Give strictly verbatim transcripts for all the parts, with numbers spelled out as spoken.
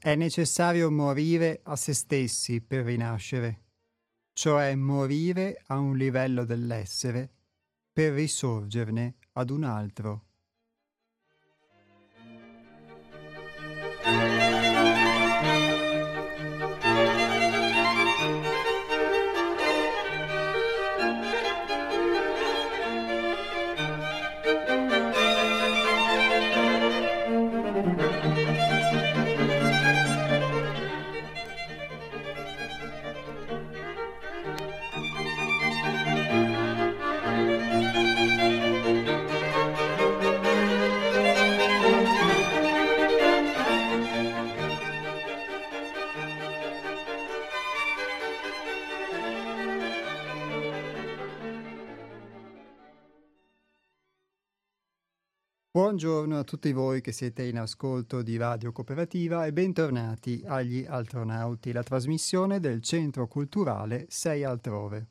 È necessario morire a se stessi per rinascere, cioè morire a un livello dell'essere per risorgerne ad un altro. Buongiorno a tutti voi che siete in ascolto di Radio Cooperativa e bentornati agli Altronauti, la trasmissione del Centro Culturale Sei Altrove.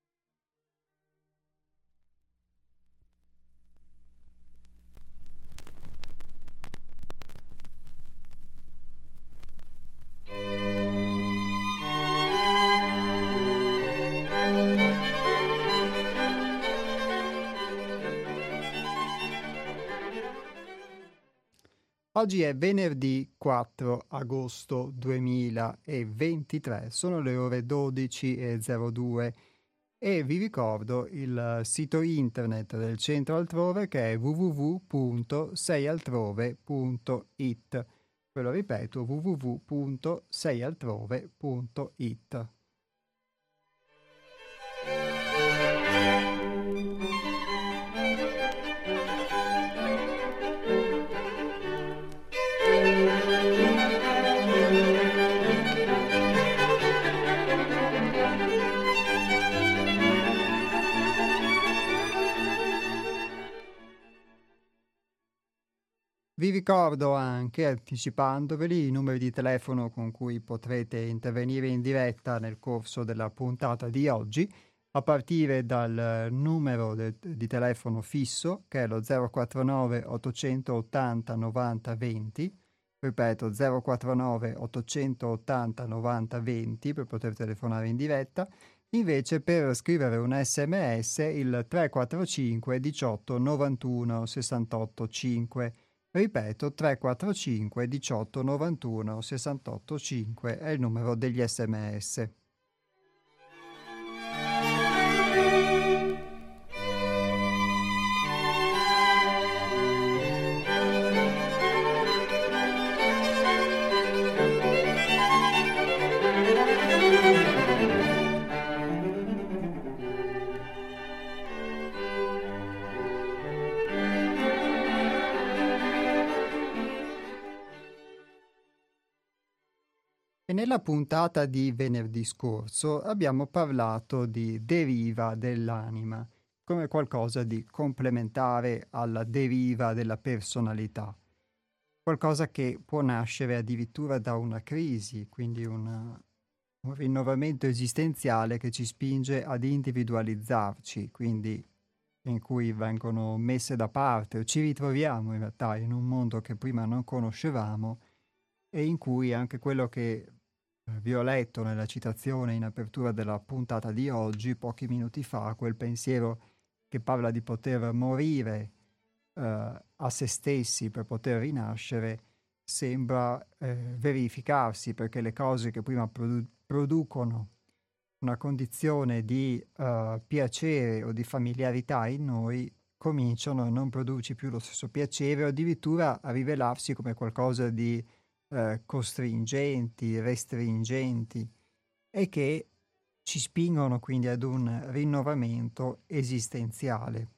Oggi è venerdì quattro agosto duemilaventitré, sono le ore dodici e zero due e vi ricordo il sito internet del Centro Altrove che è w w w punto sei altrove punto i t. Ve lo ripeto, w w w punto sei altrove punto i t. Vi ricordo anche, anticipandoveli, i numeri di telefono con cui potrete intervenire in diretta nel corso della puntata di oggi, a partire dal numero de- di telefono fisso, che è lo zero quattro nove ottocentottanta novanta venti, ripeto zero quattro nove ottocentottanta novanta venti per poter telefonare in diretta. Invece per scrivere un sms il tre quattro cinque diciotto novantuno sessantotto cinque. Ripeto, tre quattro cinque diciotto novantuno sessantotto cinque è il numero degli sms. E nella puntata di venerdì scorso abbiamo parlato di deriva dell'anima come qualcosa di complementare alla deriva della personalità, qualcosa che può nascere addirittura da una crisi, quindi una, un rinnovamento esistenziale che ci spinge ad individualizzarci, quindi in cui vengono messe da parte o ci ritroviamo in realtà in un mondo che prima non conoscevamo e in cui anche quello che vi ho letto nella citazione in apertura della puntata di oggi, pochi minuti fa, quel pensiero che parla di poter morire eh, a se stessi per poter rinascere, sembra eh, verificarsi, perché le cose che prima produ- producono una condizione di eh, piacere o di familiarità in noi cominciano a non produrci più lo stesso piacere o addirittura a rivelarsi come qualcosa di eh, costringenti, restringenti e che ci spingono quindi ad un rinnovamento esistenziale.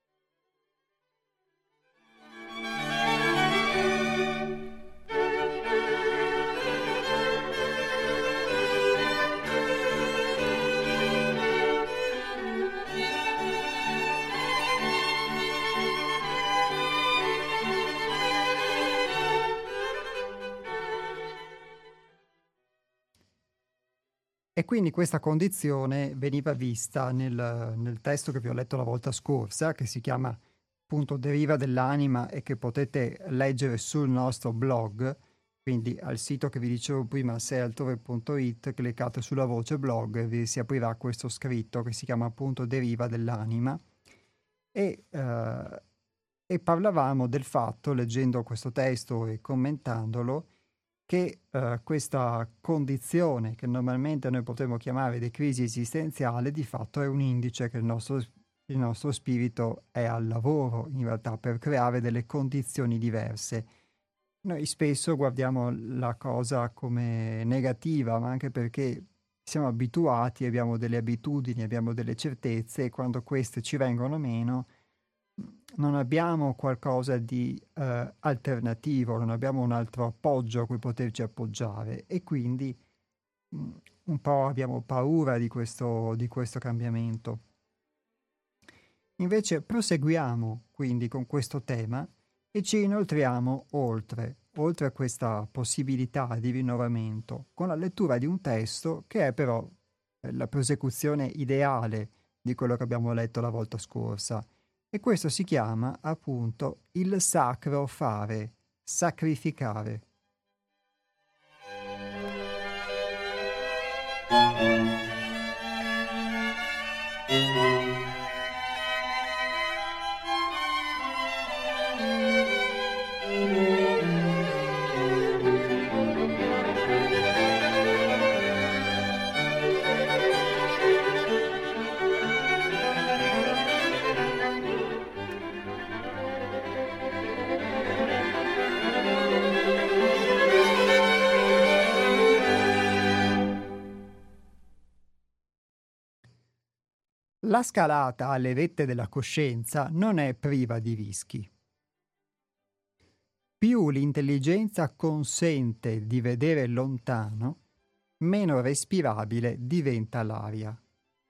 E quindi questa condizione veniva vista nel, nel testo che vi ho letto la volta scorsa, che si chiama appunto Deriva dell'anima e che potete leggere sul nostro blog Quindi al sito che vi dicevo prima, sei altrove punto it, cliccate sulla voce blog e vi si aprirà questo scritto che si chiama appunto Deriva dell'anima. E, eh, e parlavamo del fatto, leggendo questo testo e commentandolo, che eh, questa condizione che normalmente noi potremmo chiamare di crisi esistenziale, di fatto è un indice che il nostro, il nostro spirito è al lavoro, in realtà, per creare delle condizioni diverse. Noi spesso guardiamo la cosa come negativa, ma anche perché siamo abituati, abbiamo delle abitudini, abbiamo delle certezze e quando queste ci vengono meno non abbiamo qualcosa di eh, alternativo, non abbiamo un altro appoggio a cui poterci appoggiare e quindi mh, un po' abbiamo paura di questo, di questo cambiamento. Invece proseguiamo quindi con questo tema e ci inoltriamo oltre, oltre a questa possibilità di rinnovamento, con la lettura di un testo che è però eh, la prosecuzione ideale di quello che abbiamo letto la volta scorsa. E questo si chiama appunto il sacro fare, sacrificare. La scalata alle vette della coscienza non è priva di rischi. Più l'intelligenza consente di vedere lontano, meno respirabile diventa l'aria.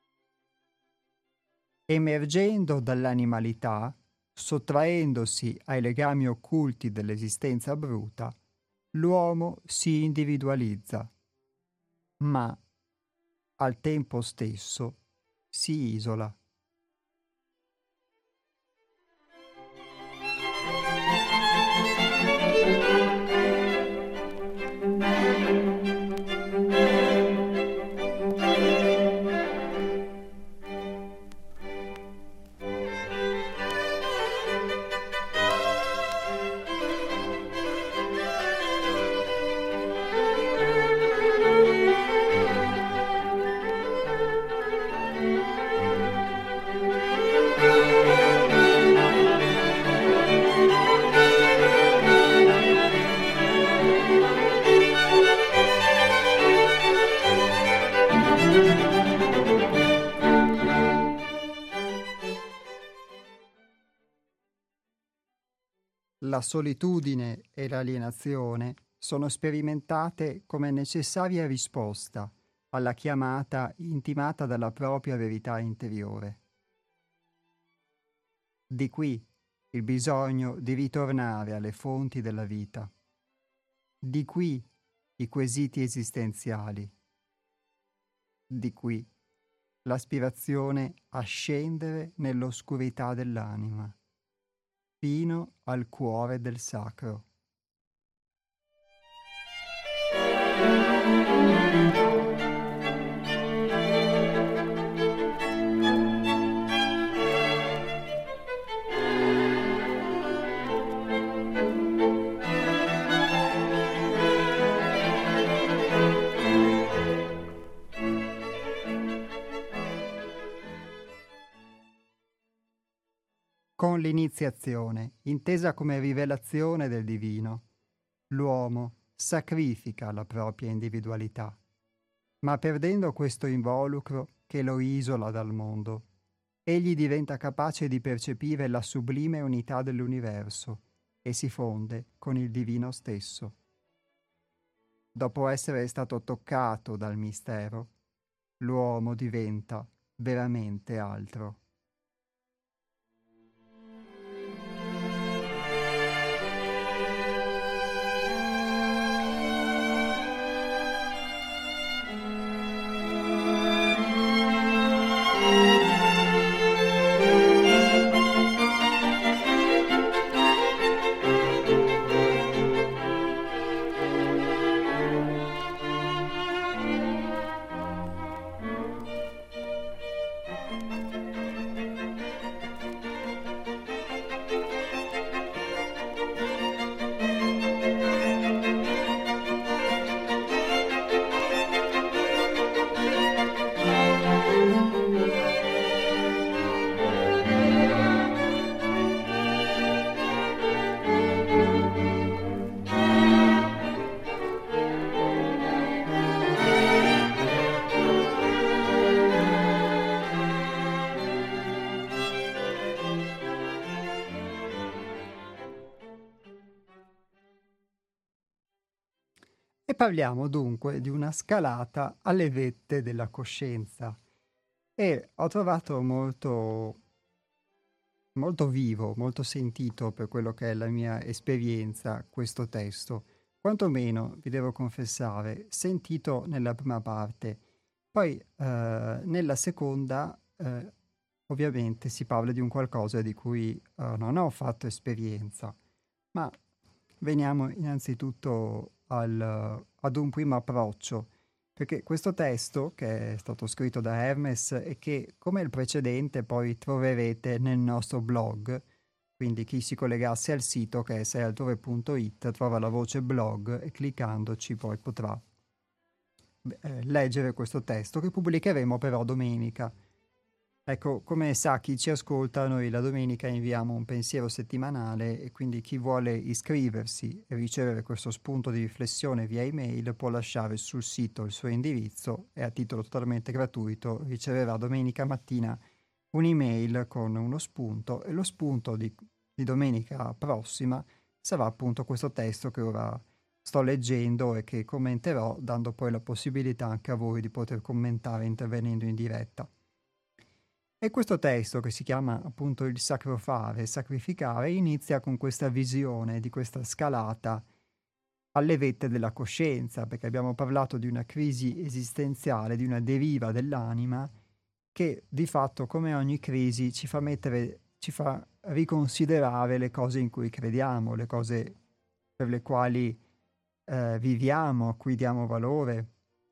Emergendo dall'animalità, sottraendosi ai legami occulti dell'esistenza bruta, l'uomo si individualizza, ma al tempo stesso si isola. La solitudine e l'alienazione sono sperimentate come necessaria risposta alla chiamata intimata dalla propria verità interiore. Di qui il bisogno di ritornare alle fonti della vita. Di qui i quesiti esistenziali. Di qui l'aspirazione a scendere nell'oscurità dell'anima, fino al cuore del sacro. Con l'iniziazione, intesa come rivelazione del divino, l'uomo sacrifica la propria individualità, ma perdendo questo involucro che lo isola dal mondo, egli diventa capace di percepire la sublime unità dell'universo e si fonde con il divino stesso. Dopo essere stato toccato dal mistero, l'uomo diventa veramente altro. E parliamo dunque di una scalata alle vette della coscienza. E ho trovato molto, molto vivo, molto sentito per quello che è la mia esperienza questo testo. Quantomeno, vi devo confessare, sentito nella prima parte. Poi eh, nella seconda, eh, ovviamente, si parla di un qualcosa di cui eh, non ho fatto esperienza. Ma veniamo innanzitutto al- ad un primo approccio, perché questo testo, che è stato scritto da Hermes e che, come il precedente, poi troverete nel nostro blog, quindi chi si collegasse al sito che è sei altrove punto it trova la voce blog e cliccandoci poi potrà eh, leggere questo testo che pubblicheremo però domenica. Ecco, come sa chi ci ascolta, noi la domenica inviamo un pensiero settimanale e quindi chi vuole iscriversi e ricevere questo spunto di riflessione via email può lasciare sul sito il suo indirizzo e a titolo totalmente gratuito riceverà domenica mattina un'email con uno spunto e lo spunto di, di domenica prossima sarà appunto questo testo che ora sto leggendo e che commenterò, dando poi la possibilità anche a voi di poter commentare intervenendo in diretta. E questo testo, che si chiama appunto il Sacro Fare, Sacrificare, inizia con questa visione di questa scalata alle vette della coscienza, perché abbiamo parlato di una crisi esistenziale, di una deriva dell'anima, che di fatto, come ogni crisi, ci fa mettere, ci fa riconsiderare le cose in cui crediamo, le cose per le quali eh, viviamo, a cui diamo valore.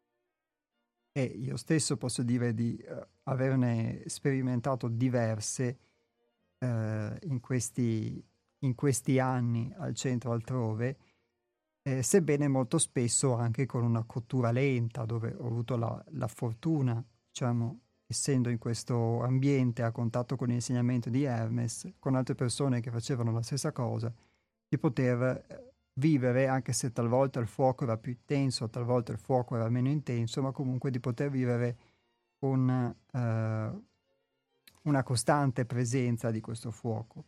E io stesso posso dire di eh, averne sperimentato diverse eh, in questi, in questi anni al centro altrove, eh, sebbene molto spesso anche con una cottura lenta, dove ho avuto la, la fortuna, diciamo, essendo in questo ambiente a contatto con l'insegnamento di Hermes, con altre persone che facevano la stessa cosa, di poter eh, vivere, anche se talvolta il fuoco era più intenso, talvolta il fuoco era meno intenso, ma comunque di poter vivere un, eh, una costante presenza di questo fuoco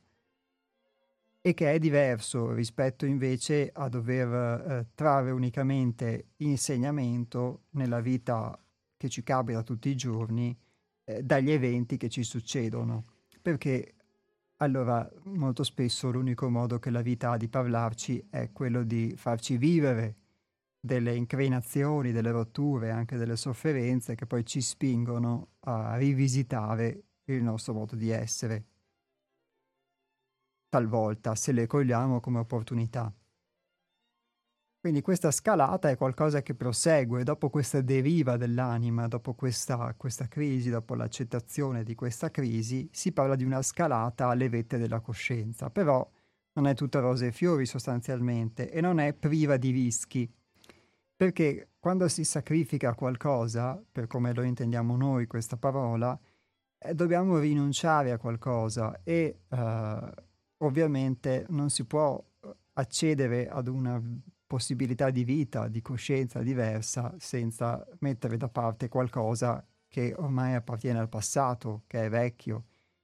e che è diverso rispetto invece a dover eh, trarre unicamente insegnamento nella vita che ci capita tutti i giorni eh, dagli eventi che ci succedono. Perché allora molto spesso l'unico modo che la vita ha di parlarci è quello di farci vivere delle inclinazioni, delle rotture, anche delle sofferenze che poi ci spingono a rivisitare il nostro modo di essere, talvolta se le cogliamo come opportunità. Quindi questa scalata è qualcosa che prosegue dopo questa deriva dell'anima, dopo questa, questa crisi, dopo l'accettazione di questa crisi, si parla di una scalata alle vette della coscienza, però non è tutta rose e fiori sostanzialmente e non è priva di rischi, perché quando si sacrifica qualcosa, per come lo intendiamo noi questa parola, eh, dobbiamo rinunciare a qualcosa e eh, ovviamente non si può eh, accedere ad una possibilità di vita, di coscienza diversa senza mettere da parte qualcosa che ormai appartiene al passato, che è vecchio.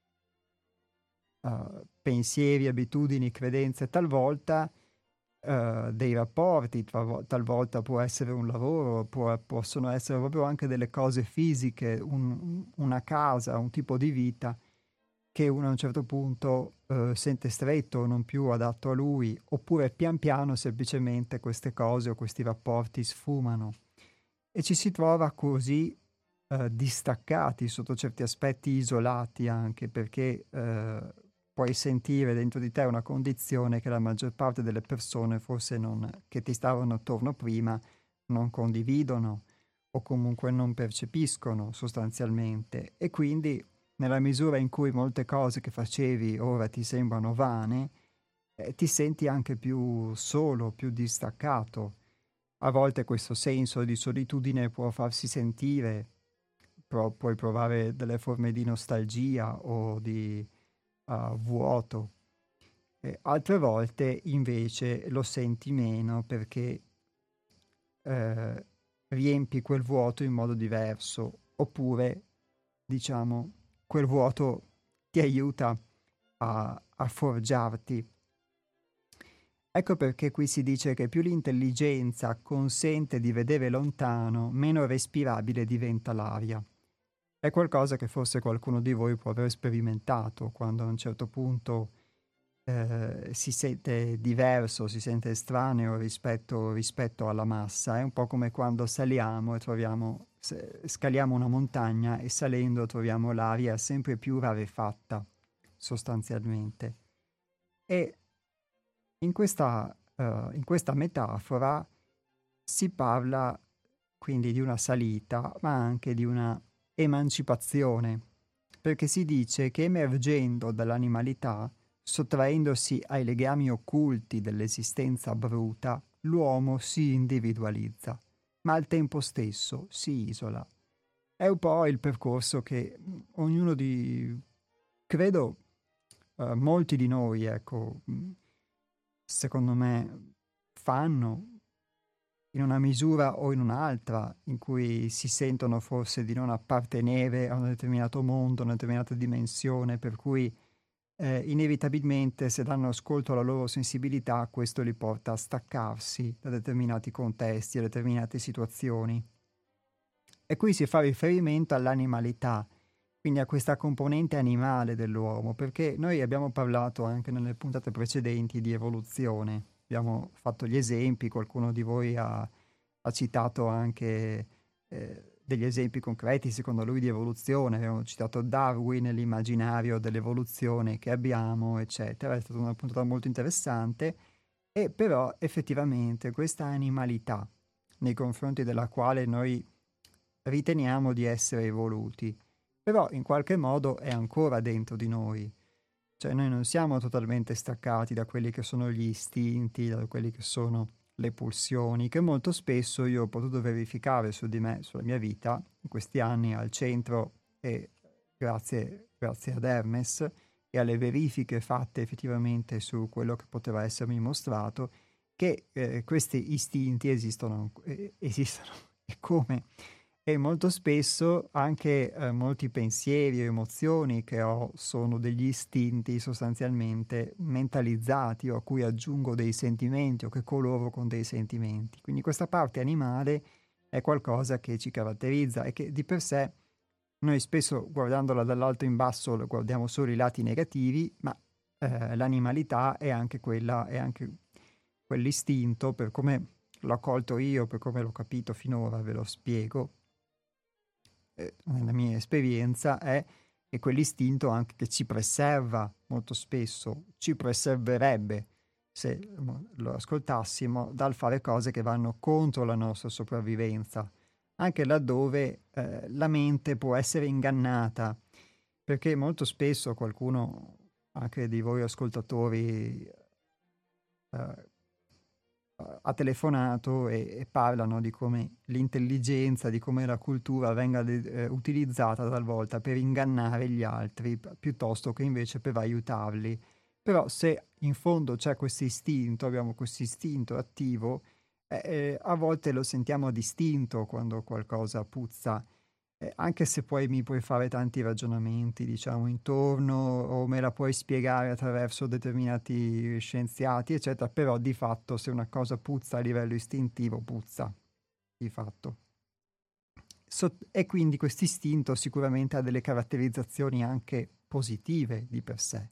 Uh, pensieri, abitudini, credenze, talvolta uh, dei rapporti, talvo- talvolta può essere un lavoro, può- possono essere proprio anche delle cose fisiche, un- una casa, un tipo di vita che uno a un certo punto eh, sente stretto, non più adatto a lui, oppure pian piano semplicemente queste cose o questi rapporti sfumano e ci si trova così eh, distaccati, sotto certi aspetti isolati anche, perché eh, puoi sentire dentro di te una condizione che la maggior parte delle persone forse non, che ti stavano attorno prima non condividono o comunque non percepiscono sostanzialmente e quindi nella misura in cui molte cose che facevi ora ti sembrano vane, eh, ti senti anche più solo, più distaccato. A volte questo senso di solitudine può farsi sentire, pro- puoi provare delle forme di nostalgia o di uh, vuoto. E altre volte invece lo senti meno perché eh, riempi quel vuoto in modo diverso, oppure, diciamo, quel vuoto ti aiuta a, a forgiarti Ecco perché qui si dice che più l'intelligenza consente di vedere lontano, meno respirabile diventa l'aria. È qualcosa che forse qualcuno di voi può aver sperimentato quando a un certo punto eh, si sente diverso, si sente estraneo rispetto, rispetto alla massa. È un po' come quando saliamo e troviamo, se- scaliamo una montagna e salendo troviamo l'aria sempre più rarefatta, sostanzialmente. E in questa, eh, in questa metafora si parla quindi di una salita, ma anche di una emancipazione, perché si dice che emergendo dall'animalità, sottraendosi ai legami occulti dell'esistenza bruta, l'uomo si individualizza, ma al tempo stesso si isola. È un po' il percorso che mh, ognuno di, credo, eh, molti di noi, ecco, mh, secondo me, fanno in una misura o in un'altra, in cui si sentono forse di non appartenere a un determinato mondo, a una determinata dimensione, per cui eh, inevitabilmente se danno ascolto alla loro sensibilità, questo li porta a staccarsi da determinati contesti, da determinate situazioni. E qui si fa riferimento all'animalità, quindi a questa componente animale dell'uomo, perché noi abbiamo parlato anche nelle puntate precedenti di evoluzione, abbiamo fatto gli esempi, qualcuno di voi ha, ha citato anche eh, degli esempi concreti secondo lui di evoluzione, abbiamo citato Darwin nell'immaginario dell'evoluzione che abbiamo, eccetera, è stata una puntata molto interessante, e però effettivamente questa animalità nei confronti della quale noi riteniamo di essere evoluti, però in qualche modo è ancora dentro di noi. Cioè noi non siamo totalmente staccati da quelli che sono gli istinti, da quelli che sono le pulsioni, che molto spesso io ho potuto verificare su di me, sulla mia vita, in questi anni al centro e grazie, grazie ad Hermes e alle verifiche fatte effettivamente su quello che poteva essermi mostrato, che eh, questi istinti esistono, eh, esistono e come. E molto spesso anche eh, molti pensieri e emozioni che ho sono degli istinti sostanzialmente mentalizzati o a cui aggiungo dei sentimenti o che coloro con dei sentimenti. Quindi questa parte animale è qualcosa che ci caratterizza e che di per sé noi spesso guardandola dall'alto in basso lo guardiamo solo i lati negativi, ma eh, l'animalità è anche quella, è anche quell'istinto, per come l'ho colto io, per come l'ho capito finora, ve lo spiego, eh, nella mia esperienza, è che quell'istinto anche che ci preserva molto spesso, ci preserverebbe se mo, lo ascoltassimo dal fare cose che vanno contro la nostra sopravvivenza, anche laddove eh, la mente può essere ingannata, perché molto spesso qualcuno, anche di voi ascoltatori, eh, ha telefonato e, e parlano di come l'intelligenza, di come la cultura venga de- eh, utilizzata talvolta per ingannare gli altri p- piuttosto che invece per aiutarli. Però se in fondo c'è questo istinto, abbiamo questo istinto attivo, eh, eh, a volte lo sentiamo distinto quando qualcosa puzza, eh, anche se poi mi puoi fare tanti ragionamenti, diciamo, intorno o me la puoi spiegare attraverso determinati scienziati, eccetera, però di fatto se una cosa puzza a livello istintivo, puzza, di fatto. So- e quindi questo istinto sicuramente ha delle caratterizzazioni anche positive di per sé.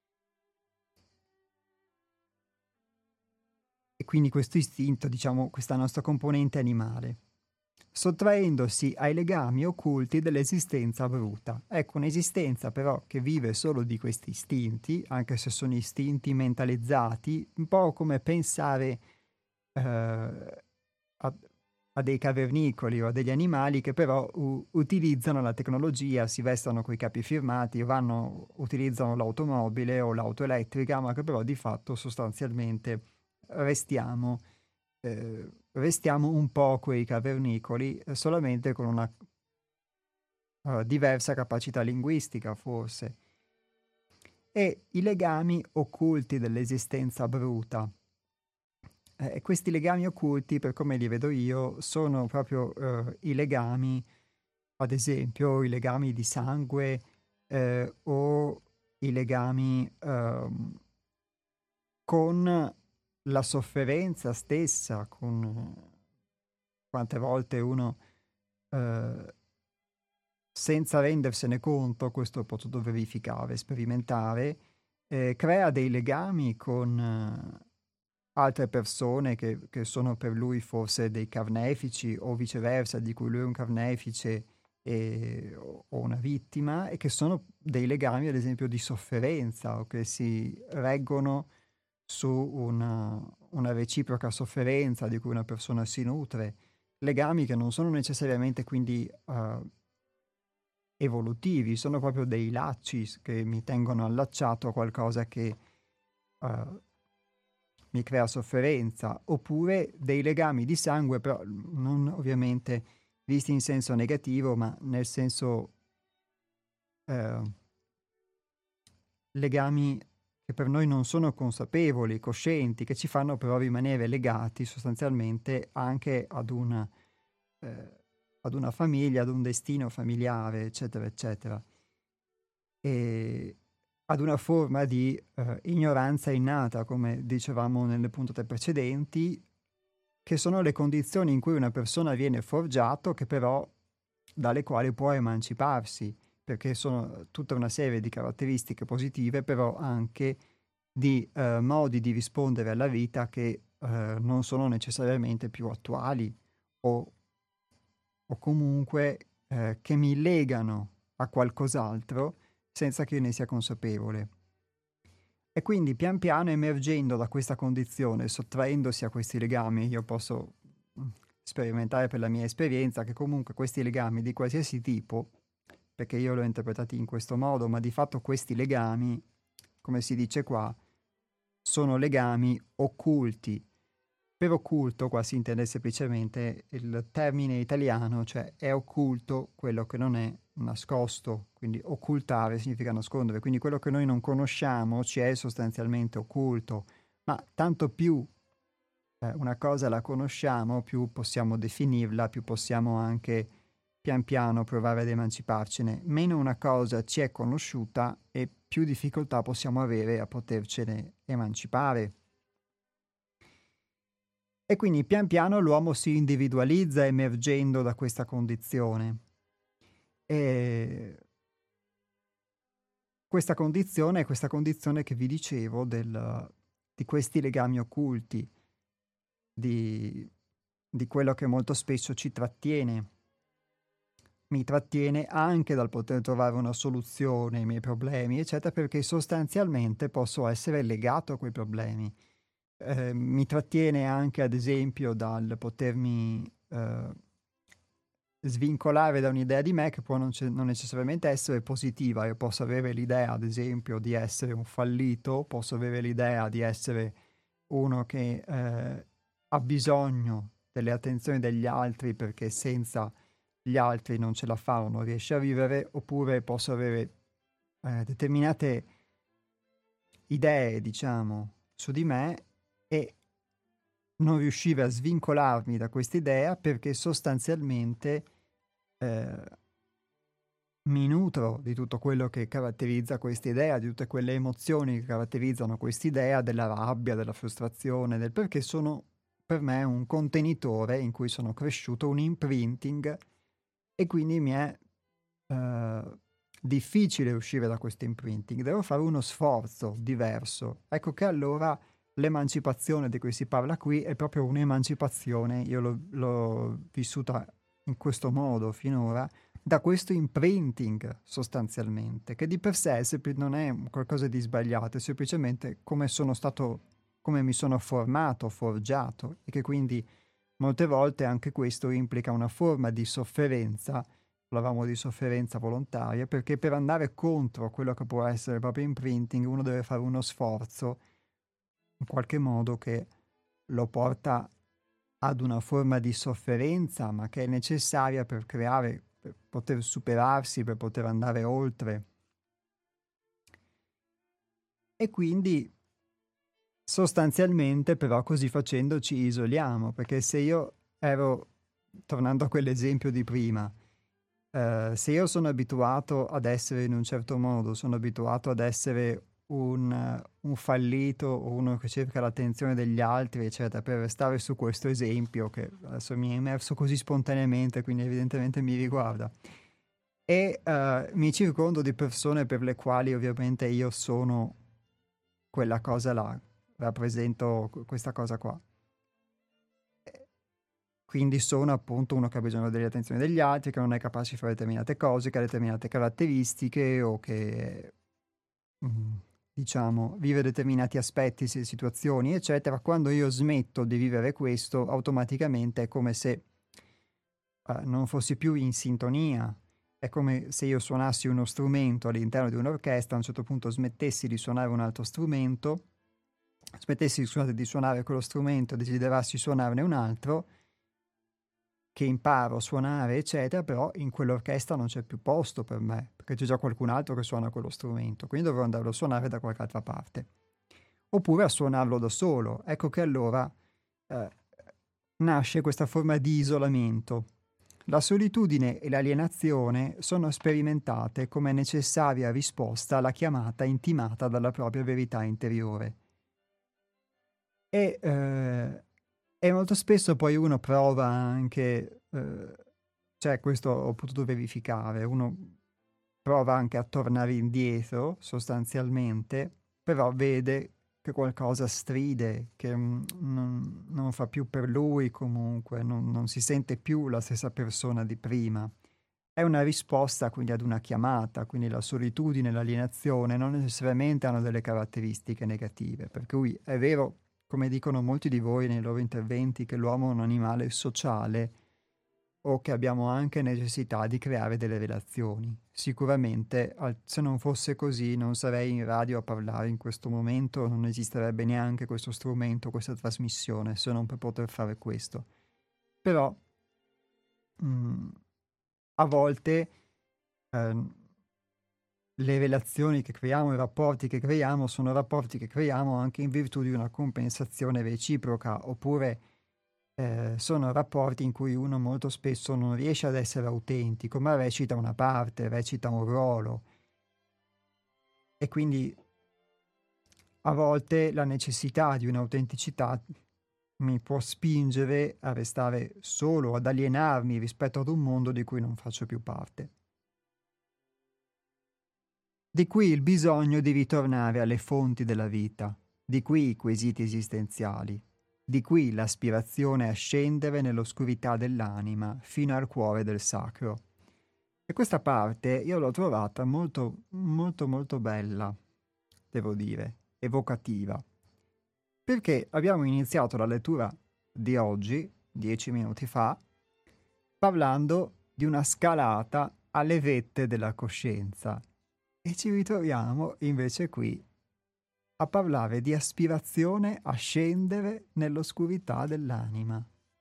E quindi questo istinto, diciamo, questa nostra componente animale, sottraendosi ai legami occulti dell'esistenza bruta. Ecco, un'esistenza però che vive solo di questi istinti, anche se sono istinti mentalizzati, un po' come pensare eh, a, a dei cavernicoli o a degli animali che però u- utilizzano la tecnologia, si vestono coi capi firmati, vanno, utilizzano l'automobile o l'auto elettrica, ma che però di fatto sostanzialmente restiamo eh, restiamo un po' quei cavernicoli, eh, solamente con una eh, diversa capacità linguistica, forse. E i legami occulti dell'esistenza bruta. Eh, questi legami occulti, per come li vedo io, sono proprio eh, i legami, ad esempio, i legami di sangue eh, o i legami ehm, con la sofferenza stessa, con eh, quante volte uno, eh, senza rendersene conto, questo ho potuto verificare, sperimentare, eh, crea dei legami con eh, altre persone che, che sono per lui forse dei carnefici o viceversa, di cui lui è un carnefice e- o o una vittima, e che sono dei legami, ad esempio, di sofferenza o che si reggono su una, una reciproca sofferenza di cui una persona si nutre, legami che non sono necessariamente quindi eh, evolutivi, sono proprio dei lacci s- che mi tengono allacciato a qualcosa che eh, mi crea sofferenza, oppure dei legami di sangue, però non ovviamente visti in senso negativo, ma nel senso eh, legami che per noi non sono consapevoli, coscienti, che ci fanno però rimanere legati sostanzialmente anche ad una, eh, ad una famiglia, ad un destino familiare, eccetera, eccetera. E ad una forma di eh, ignoranza innata, come dicevamo nelle puntate precedenti, che sono le condizioni in cui una persona viene forgiato, che però dalle quali può emanciparsi, perché sono tutta una serie di caratteristiche positive, però anche di eh, modi di rispondere alla vita che eh, non sono necessariamente più attuali o, o comunque eh, che mi legano a qualcos'altro senza che io ne sia consapevole. E quindi pian piano emergendo da questa condizione, sottraendosi a questi legami, io posso mm, sperimentare per la mia esperienza che comunque questi legami di qualsiasi tipo, perché io li ho interpretati in questo modo, ma di fatto questi legami, come si dice qua, sono legami occulti. Per occulto qua si intende semplicemente il termine italiano, cioè è occulto quello che non è nascosto, quindi occultare significa nascondere, quindi quello che noi non conosciamo ci è sostanzialmente occulto, ma tanto più eh, una cosa la conosciamo, più possiamo definirla, più possiamo anche pian piano provare ad emanciparcene. Meno una cosa ci è conosciuta e più difficoltà possiamo avere a potercene emancipare. E quindi pian piano l'uomo si individualizza emergendo da questa condizione. E questa condizione è questa condizione che vi dicevo del, di questi legami occulti, di, di quello che molto spesso ci trattiene. Mi trattiene anche dal poter trovare una soluzione ai miei problemi, eccetera, perché sostanzialmente posso essere legato a quei problemi. Eh, mi trattiene anche, ad esempio, dal potermi eh, svincolare da un'idea di me che può non, ce- non necessariamente essere positiva. Io posso avere l'idea, ad esempio, di essere un fallito, posso avere l'idea di essere uno che eh, ha bisogno delle attenzioni degli altri perché senza gli altri non ce la fa o non riesce a vivere, oppure posso avere eh, determinate idee, diciamo, su di me e non riuscire a svincolarmi da quest'idea perché sostanzialmente eh, mi nutro di tutto quello che caratterizza quest'idea, di tutte quelle emozioni che caratterizzano quest'idea, della rabbia, della frustrazione, del perché sono per me un contenitore in cui sono cresciuto, un imprinting e quindi mi è eh, difficile uscire da questo imprinting, devo fare uno sforzo diverso. Ecco che allora l'emancipazione di cui si parla qui è proprio un'emancipazione, io l'ho, l'ho vissuta in questo modo finora, da questo imprinting sostanzialmente, che di per sé sempli- non è un qualcosa di sbagliato, è semplicemente come sono stato, come mi sono formato, forgiato, e che quindi molte volte anche questo implica una forma di sofferenza, parlavamo di sofferenza volontaria, perché per andare contro quello che può essere il proprio imprinting uno deve fare uno sforzo in qualche modo che lo porta ad una forma di sofferenza, ma che è necessaria per creare, per poter superarsi, per poter andare oltre. E quindi sostanzialmente però così facendo ci isoliamo, perché se io ero, tornando a quell'esempio di prima, eh, se io sono abituato ad essere in un certo modo, sono abituato ad essere un, un fallito o uno che cerca l'attenzione degli altri, eccetera, per restare su questo esempio che adesso mi è emerso così spontaneamente, quindi evidentemente mi riguarda. E eh, mi circondo di persone per le quali ovviamente io sono quella cosa là, rappresento qu- questa cosa qua. Quindi sono appunto uno che ha bisogno dell'attenzione degli altri, che non è capace di fare determinate cose, che ha determinate caratteristiche o che, mm, diciamo, vive determinati aspetti, si- situazioni, eccetera. Quando io smetto di vivere questo, automaticamente è come se eh, non fossi più in sintonia. È come se io suonassi uno strumento all'interno di un'orchestra, a un certo punto smettessi di suonare un altro strumento, smettessi scusate, di suonare quello strumento, desiderassi suonarne un altro, che imparo a suonare, eccetera, però in quell'orchestra non c'è più posto per me, perché c'è già qualcun altro che suona quello strumento, quindi dovrò andarlo a suonare da qualche altra parte. Oppure a suonarlo da solo. Ecco che allora eh, nasce questa forma di isolamento. La solitudine e l'alienazione sono sperimentate come necessaria risposta alla chiamata intimata dalla propria verità interiore. E, eh, e molto spesso poi uno prova anche, eh, cioè questo ho potuto verificare, uno prova anche a tornare indietro sostanzialmente, però vede che qualcosa stride, che mm, non, non fa più per lui comunque, non, non si sente più la stessa persona di prima. È una risposta quindi ad una chiamata, quindi la solitudine, l'alienazione non necessariamente hanno delle caratteristiche negative, per cui è vero, come dicono molti di voi nei loro interventi, che l'uomo è un animale sociale o che abbiamo anche necessità di creare delle relazioni. Sicuramente, al- se non fosse così, non sarei in radio a parlare in questo momento, non esisterebbe neanche questo strumento, questa trasmissione, se non per poter fare questo. Però, mm, a volte ehm, le relazioni che creiamo, i rapporti che creiamo, sono rapporti che creiamo anche in virtù di una compensazione reciproca, oppure eh, sono rapporti in cui uno molto spesso non riesce ad essere autentico, ma recita una parte, recita un ruolo. E quindi a volte la necessità di un'autenticità mi può spingere a restare solo, ad alienarmi rispetto ad un mondo di cui non faccio più parte. Di qui il bisogno di ritornare alle fonti della vita, di qui i quesiti esistenziali, di qui l'aspirazione a scendere nell'oscurità dell'anima fino al cuore del sacro. E questa parte io l'ho trovata molto, molto, molto bella, devo dire, evocativa, perché abbiamo iniziato la lettura di oggi, dieci minuti fa, parlando di una scalata alle vette della coscienza. E ci ritroviamo invece qui a parlare di aspirazione a scendere nell'oscurità dell'anima.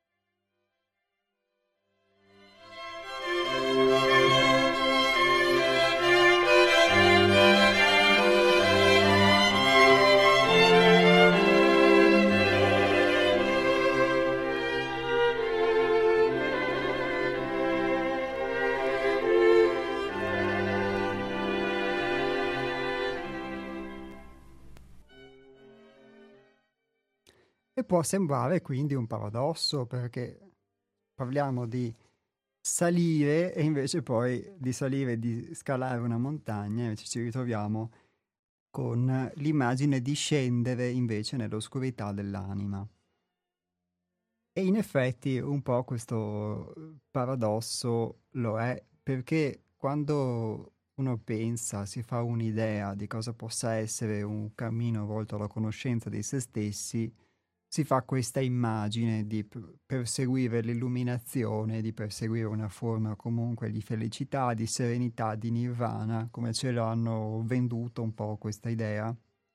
E può sembrare quindi un paradosso perché parliamo di salire e invece poi di salire, di scalare una montagna, invece ci ritroviamo con l'immagine di scendere invece nell'oscurità dell'anima. E in effetti un po' questo paradosso lo è, perché quando uno pensa, si fa un'idea di cosa possa essere un cammino volto alla conoscenza di se stessi, si fa questa immagine di p- perseguire l'illuminazione, di perseguire una forma comunque di felicità, di serenità, di nirvana, come ce lo hanno venduto un po' questa idea.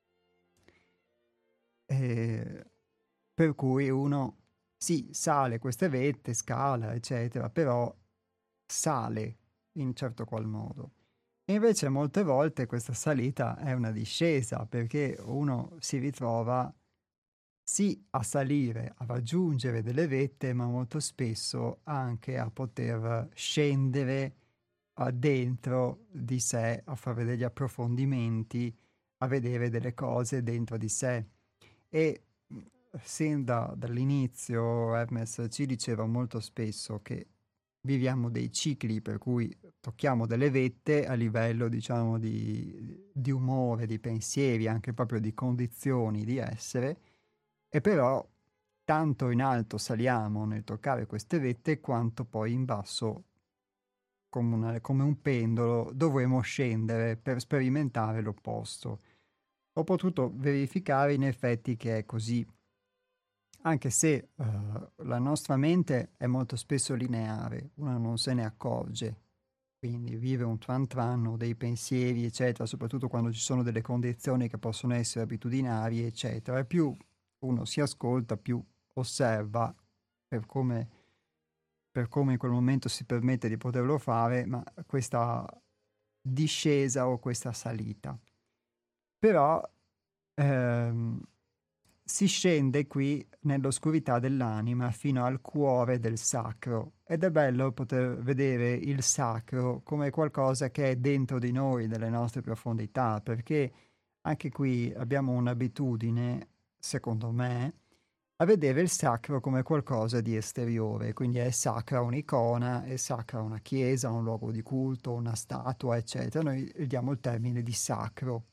E per cui uno sì, sale queste vette, scala, eccetera, però sale in un certo qual modo. E invece molte volte questa salita è una discesa perché uno si ritrova sì a salire, a raggiungere delle vette, ma molto spesso anche a poter scendere a dentro di sé, a fare degli approfondimenti, a vedere delle cose dentro di sé. E mh, sin da- dall'inizio Hermes ci diceva molto spesso che viviamo dei cicli per cui tocchiamo delle vette a livello, diciamo, di, di umore, di pensieri, anche proprio di condizioni di essere, e però tanto in alto saliamo nel toccare queste vette quanto poi in basso, come, una- come un pendolo, dovremo scendere per sperimentare l'opposto. Ho potuto verificare in effetti che è così, anche se eh, la nostra mente è molto spesso lineare, uno non se ne accorge, quindi vive un tran tran o dei pensieri, eccetera, soprattutto quando ci sono delle condizioni che possono essere abitudinarie, eccetera. E più uno si ascolta, più osserva per come, per come in quel momento si permette di poterlo fare, ma questa discesa o questa salita. Però ehm, si scende qui nell'oscurità dell'anima fino al cuore del sacro ed è bello poter vedere il sacro come qualcosa che è dentro di noi, nelle nostre profondità, perché anche qui abbiamo un'abitudine, secondo me, a vedere il sacro come qualcosa di esteriore, quindi è sacra un'icona, è sacra una chiesa, un luogo di culto, una statua, eccetera. Noi gli diamo il termine di sacro.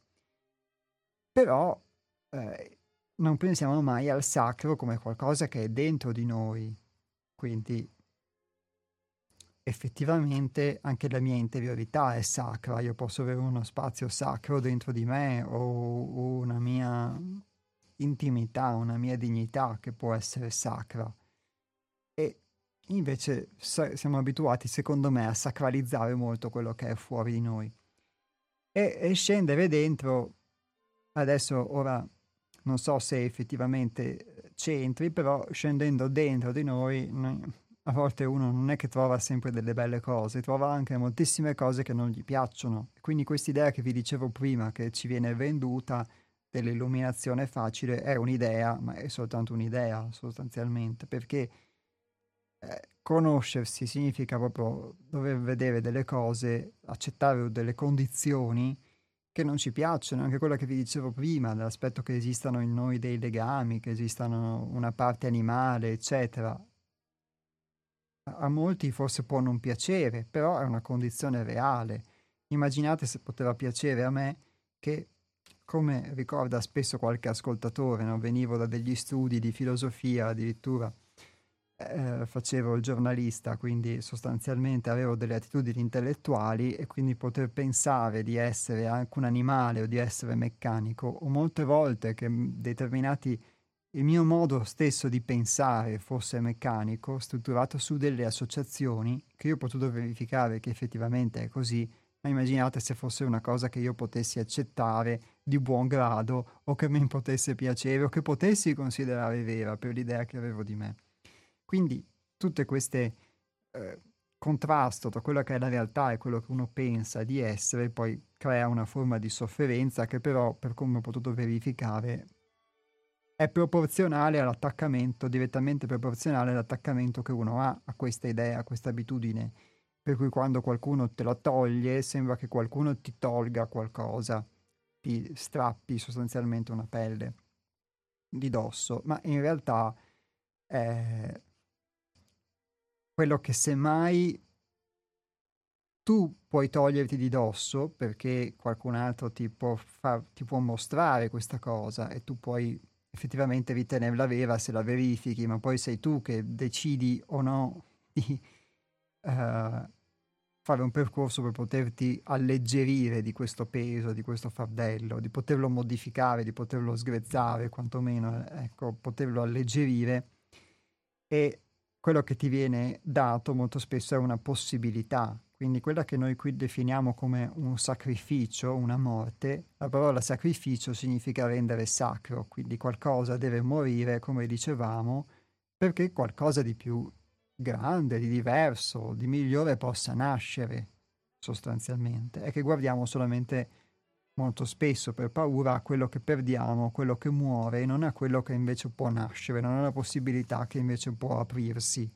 Però eh, non pensiamo mai al sacro come qualcosa che è dentro di noi. Quindi effettivamente anche la mia interiorità è sacra. Io posso avere uno spazio sacro dentro di me o, o una mia intimità, una mia dignità che può essere sacra. E invece sa- siamo abituati, secondo me, a sacralizzare molto quello che è fuori di noi. E, e scendere dentro, adesso ora non so se effettivamente eh, c'entri, però scendendo dentro di noi, noi- a volte uno non è che trova sempre delle belle cose, trova anche moltissime cose che non gli piacciono. Quindi quest'idea che vi dicevo prima, che ci viene venduta dell'illuminazione facile, è un'idea, ma è soltanto un'idea sostanzialmente, perché eh, conoscersi significa proprio dover vedere delle cose, accettare delle condizioni che non ci piacciono, anche quello che vi dicevo prima, dell'aspetto che esistano in noi dei legami, che esistano una parte animale, eccetera. A a molti forse può non piacere, però è una condizione reale. Immaginate se poteva piacere a me che, come ricorda spesso qualche ascoltatore, no? Venivo da degli studi di filosofia addirittura, eh, facevo il giornalista, quindi sostanzialmente avevo delle attitudini intellettuali e quindi poter pensare di essere anche un animale o di essere meccanico, o molte volte che mh, determinati il mio modo stesso di pensare fosse meccanico, strutturato su delle associazioni che io ho potuto verificare che effettivamente è così, ma immaginate se fosse una cosa che io potessi accettare di buon grado o che mi potesse piacere o che potessi considerare vera per l'idea che avevo di me. Quindi tutte queste eh, contrasto tra quello che è la realtà e quello che uno pensa di essere poi crea una forma di sofferenza che però, per come ho potuto verificare, è proporzionale all'attaccamento, direttamente proporzionale all'attaccamento che uno ha a questa idea, a questa abitudine. Per cui quando qualcuno te la toglie, sembra che qualcuno ti tolga qualcosa, ti strappi sostanzialmente una pelle di dosso, ma in realtà è quello che semmai tu puoi toglierti di dosso perché qualcun altro ti può, far- ti può mostrare questa cosa e tu puoi effettivamente ritenerla vera se la verifichi, ma poi sei tu che decidi o no di eh, fare un percorso per poterti alleggerire di questo peso, di questo fardello, di poterlo modificare, di poterlo sgrezzare, quantomeno, ecco, poterlo alleggerire. E quello che ti viene dato molto spesso è una possibilità. Quindi quella che noi qui definiamo come un sacrificio, una morte, la parola sacrificio significa rendere sacro, quindi qualcosa deve morire, come dicevamo, perché qualcosa di più grande, di diverso, di migliore possa nascere, sostanzialmente. È che guardiamo solamente molto spesso per paura a quello che perdiamo, quello che muore, e non a quello che invece può nascere, non alla possibilità che invece può aprirsi.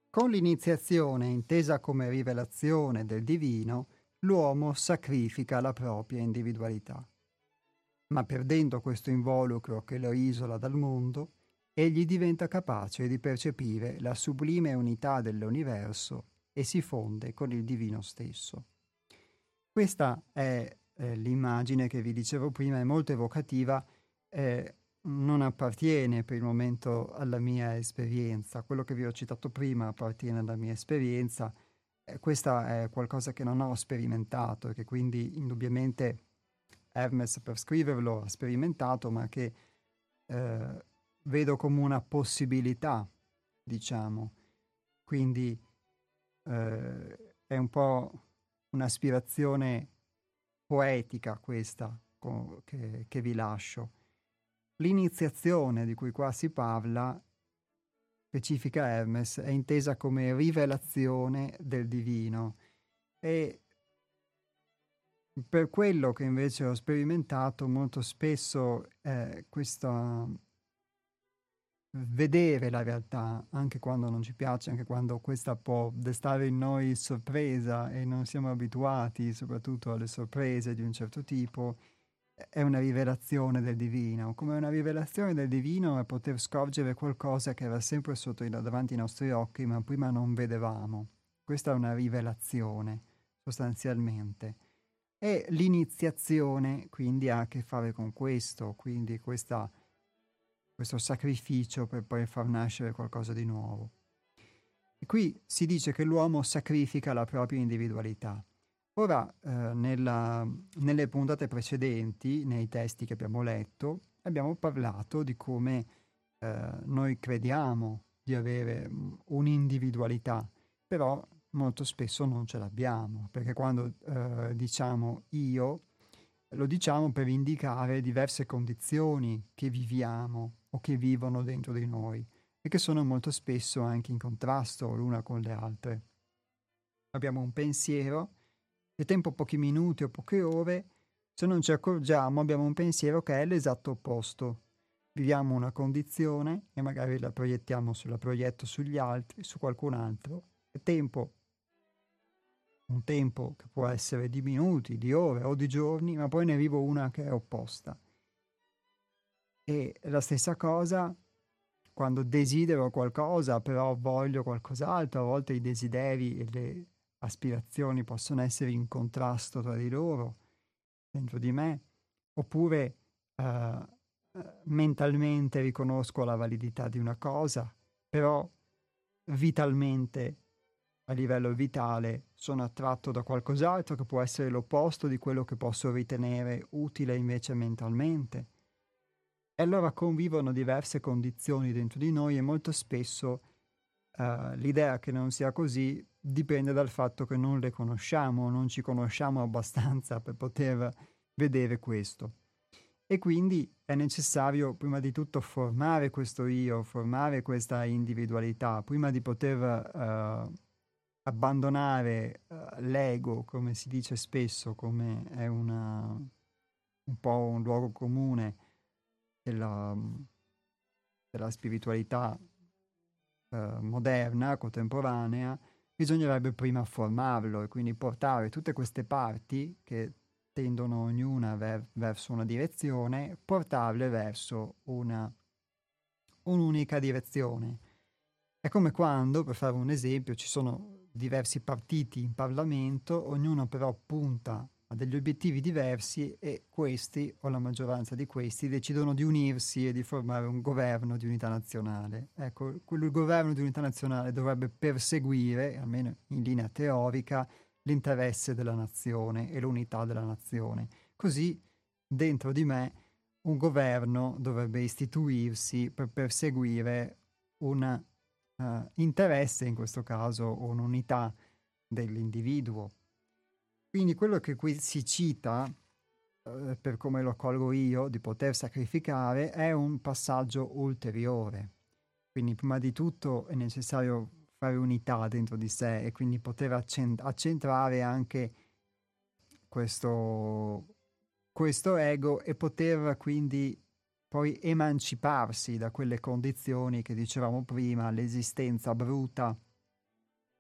Con l'iniziazione, intesa come rivelazione del divino, l'uomo sacrifica la propria individualità. Ma perdendo questo involucro che lo isola dal mondo, egli diventa capace di percepire la sublime unità dell'universo e si fonde con il divino stesso. Questa è eh, l'immagine che vi dicevo prima, è molto evocativa, eh, non appartiene per il momento alla mia esperienza. Quello che vi ho citato prima appartiene alla mia esperienza. Eh, questa è qualcosa che non ho sperimentato e che quindi indubbiamente Hermes per scriverlo ha sperimentato, ma che eh, vedo come una possibilità, diciamo. Quindi eh, è un po' un'aspirazione poetica questa co- che, che vi lascio. L'iniziazione di cui qua si parla, specifica Hermes, è intesa come rivelazione del divino e per quello che invece ho sperimentato molto spesso è questa vedere la realtà, anche quando non ci piace, anche quando questa può destare in noi sorpresa e non siamo abituati soprattutto alle sorprese di un certo tipo, è una rivelazione del divino. Come una rivelazione del divino è poter scorgere qualcosa che era sempre sotto i, davanti ai nostri occhi, ma prima non vedevamo. Questa è una rivelazione, sostanzialmente. E l'iniziazione quindi ha a che fare con questo, quindi questa, questo sacrificio per poi far nascere qualcosa di nuovo. E qui si dice che l'uomo sacrifica la propria individualità. Ora, eh, nella, nelle puntate precedenti, nei testi che abbiamo letto, abbiamo parlato di come eh, noi crediamo di avere mm, un'individualità, però molto spesso non ce l'abbiamo, perché quando eh, diciamo io, lo diciamo per indicare diverse condizioni che viviamo o che vivono dentro di noi e che sono molto spesso anche in contrasto l'una con le altre. Abbiamo un pensiero e tempo pochi minuti o poche ore, se non ci accorgiamo abbiamo un pensiero che è l'esatto opposto. Viviamo una condizione e magari la proiettiamo sulla proietto sugli altri, su qualcun altro, e tempo, un tempo che può essere di minuti, di ore o di giorni, ma poi ne vivo una che è opposta. E la stessa cosa quando desidero qualcosa, però voglio qualcos'altro, a volte i desideri e le aspirazioni possono essere in contrasto tra di loro dentro di me, oppure eh, eh, mentalmente riconosco la validità di una cosa, però vitalmente, a livello vitale, sono attratto da qualcos'altro che può essere l'opposto di quello che posso ritenere utile invece mentalmente. E allora convivono diverse condizioni dentro di noi e molto spesso eh, l'idea che non sia così dipende dal fatto che non le conosciamo, non ci conosciamo abbastanza per poter vedere questo. E quindi è necessario prima di tutto formare questo io, formare questa individualità, prima di poter eh, abbandonare eh, l'ego, come si dice spesso, come è una, un po' un luogo comune della, della spiritualità eh, moderna, contemporanea, bisognerebbe prima formarlo e quindi portare tutte queste parti che tendono ognuna ver- verso una direzione, portarle verso una, un'unica direzione. È come quando, per fare un esempio, ci sono diversi partiti in Parlamento, ognuno però punta a degli obiettivi diversi e questi, o la maggioranza di questi, decidono di unirsi e di formare un governo di unità nazionale. Ecco, quello, il governo di unità nazionale dovrebbe perseguire, almeno in linea teorica, l'interesse della nazione e l'unità della nazione. Così, dentro di me, un governo dovrebbe istituirsi per perseguire un uh, interesse, in questo caso un'unità dell'individuo. Quindi quello che qui si cita, uh, per come lo colgo io, di poter sacrificare, è un passaggio ulteriore. Quindi prima di tutto è necessario fare unità dentro di sé e quindi poter accent- accentrare anche questo, questo ego e poter quindi poi emanciparsi da quelle condizioni che dicevamo prima, l'esistenza bruta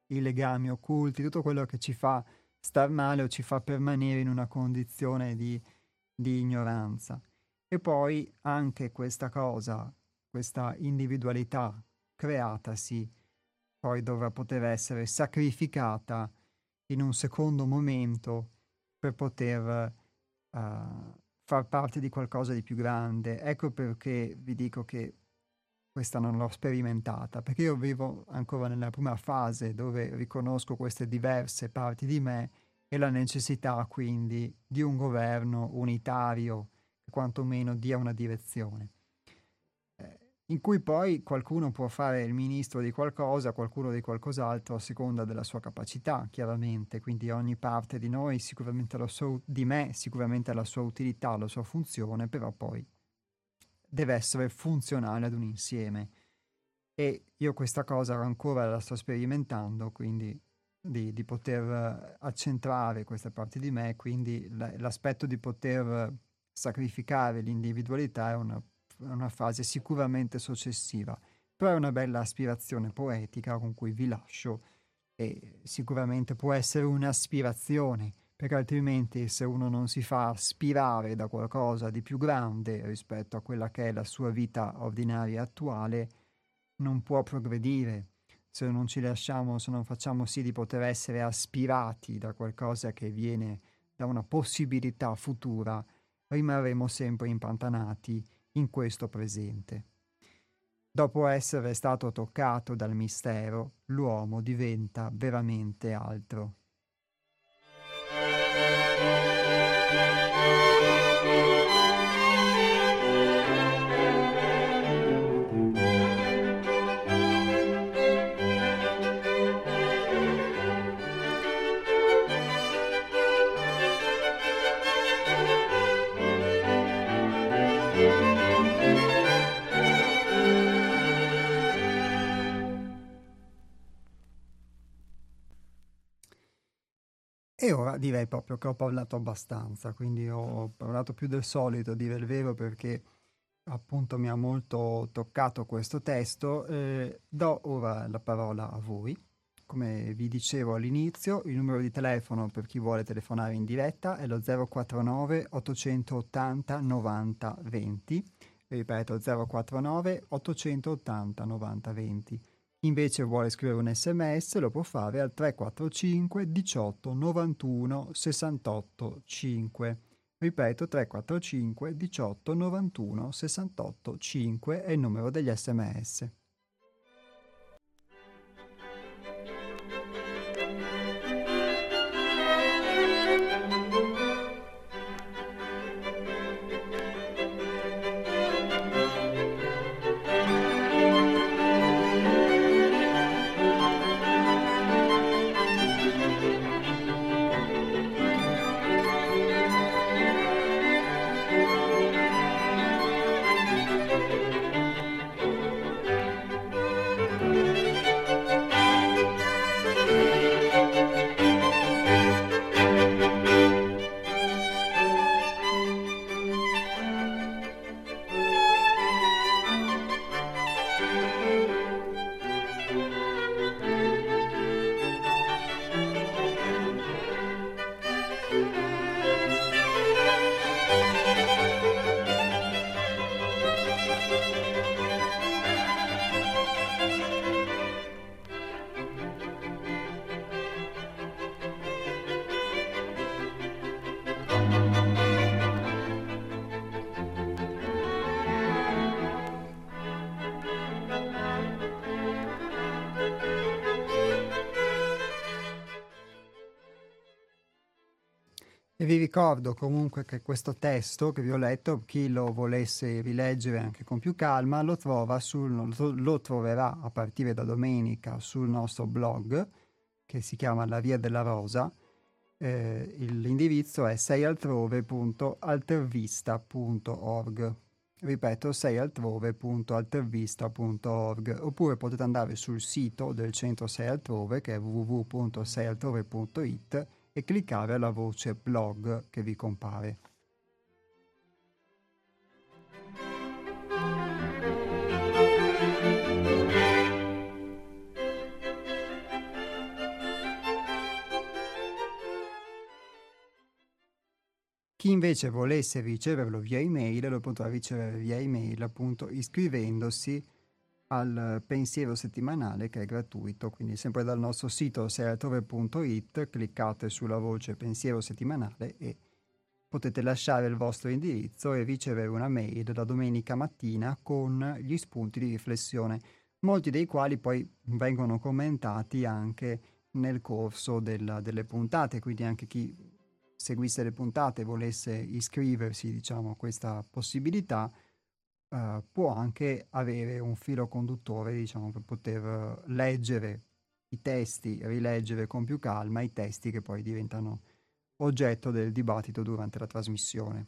i legami occulti, tutto quello che ci fa star male o ci fa permanere in una condizione di, di ignoranza. E poi anche questa cosa, questa individualità creatasi, poi dovrà poter essere sacrificata in un secondo momento per poter uh, far parte di qualcosa di più grande. Ecco perché vi dico che questa non l'ho sperimentata, perché io vivo ancora nella prima fase dove riconosco queste diverse parti di me e la necessità quindi di un governo unitario che quantomeno dia una direzione. Eh, in cui poi qualcuno può fare il ministro di qualcosa, qualcuno di qualcos'altro a seconda della sua capacità, chiaramente, quindi ogni parte di noi sicuramente ha la sua, di me sicuramente ha la sua utilità, la sua funzione, però poi deve essere funzionale ad un insieme. E io questa cosa ancora la sto sperimentando, quindi di, di poter accentrare queste parti di me, quindi l- l'aspetto di poter sacrificare l'individualità è una, una fase sicuramente successiva, però è una bella aspirazione poetica con cui vi lascio e sicuramente può essere un'aspirazione, perché altrimenti se uno non si fa aspirare da qualcosa di più grande rispetto a quella che è la sua vita ordinaria attuale, non può progredire. Se non ci lasciamo, se non facciamo sì di poter essere aspirati da qualcosa che viene da una possibilità futura, rimarremo sempre impantanati in questo presente. Dopo essere stato toccato dal mistero, l'uomo diventa veramente altro. E ora direi proprio che ho parlato abbastanza, quindi ho parlato più del solito, a dire il vero, perché appunto mi ha molto toccato questo testo. Eh, do ora la parola a voi. Come vi dicevo all'inizio, il numero di telefono per chi vuole telefonare in diretta è lo zero quattro nove ottocentottanta novanta venti. Ripeto, zero quattro nove ottocentottanta novanta venti. Chi invece vuole scrivere un sms lo può fare al tre quattro cinque diciotto novantuno sessantotto cinque. Ripeto, tre quattro cinque diciotto novantuno sessantotto cinque è il numero degli sms. E vi ricordo comunque che questo testo che vi ho letto, chi lo volesse rileggere anche con più calma, lo, trova sul, lo troverà a partire da domenica sul nostro blog, che si chiama La Via della Rosa. Eh, l'indirizzo è seialtrove punto altervista punto org. Ripeto, seialtrove punto altervista punto org. Oppure potete andare sul sito del centro Sei Altrove, che è w w w punto seialtrove punto i t, e cliccare la voce blog che vi compare. Chi invece volesse riceverlo via email lo potrà ricevere via email, appunto iscrivendosi al pensiero settimanale, che è gratuito. Quindi sempre dal nostro sito seratore punto it cliccate sulla voce pensiero settimanale e potete lasciare il vostro indirizzo e ricevere una mail la domenica mattina con gli spunti di riflessione, molti dei quali poi vengono commentati anche nel corso della- delle puntate, quindi anche chi seguisse le puntate e volesse iscriversi, diciamo, a questa possibilità, eh, può anche avere un filo conduttore, diciamo, per poter eh, leggere i testi, rileggere con più calma i testi che poi diventano oggetto del dibattito durante la trasmissione.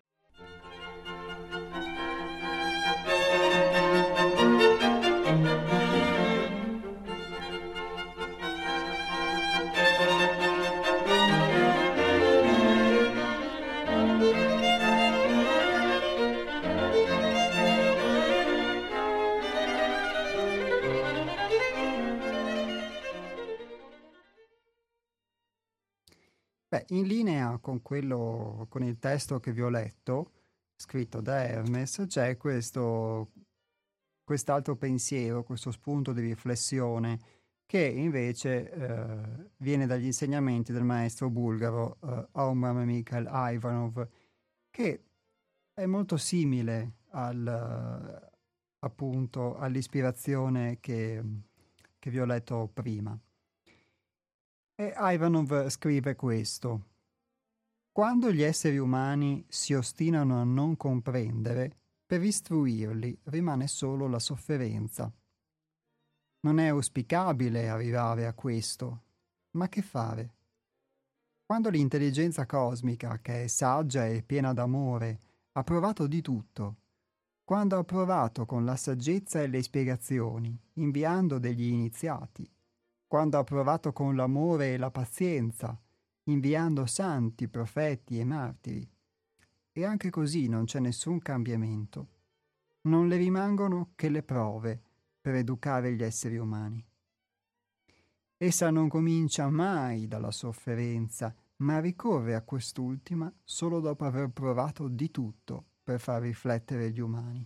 Beh, in linea con quello, con il testo che vi ho letto, scritto da Hermes, c'è questo, quest'altro pensiero, questo spunto di riflessione che invece eh, viene dagli insegnamenti del maestro bulgaro eh, Omar Mikhail Ivanov, che è molto simile al, eh, appunto all'ispirazione che, che vi ho letto prima. E Ivanov scrive questo: quando gli esseri umani si ostinano a non comprendere, per istruirli rimane solo la sofferenza. Non è auspicabile arrivare a questo, ma che fare? Quando l'intelligenza cosmica, che è saggia e piena d'amore, ha provato di tutto, quando ha provato con la saggezza e le spiegazioni, inviando degli iniziati, quando ha provato con l'amore e la pazienza, inviando santi, profeti e martiri, e anche così non c'è nessun cambiamento. Non le rimangono che le prove per educare gli esseri umani. Essa non comincia mai dalla sofferenza, ma ricorre a quest'ultima solo dopo aver provato di tutto per far riflettere gli umani.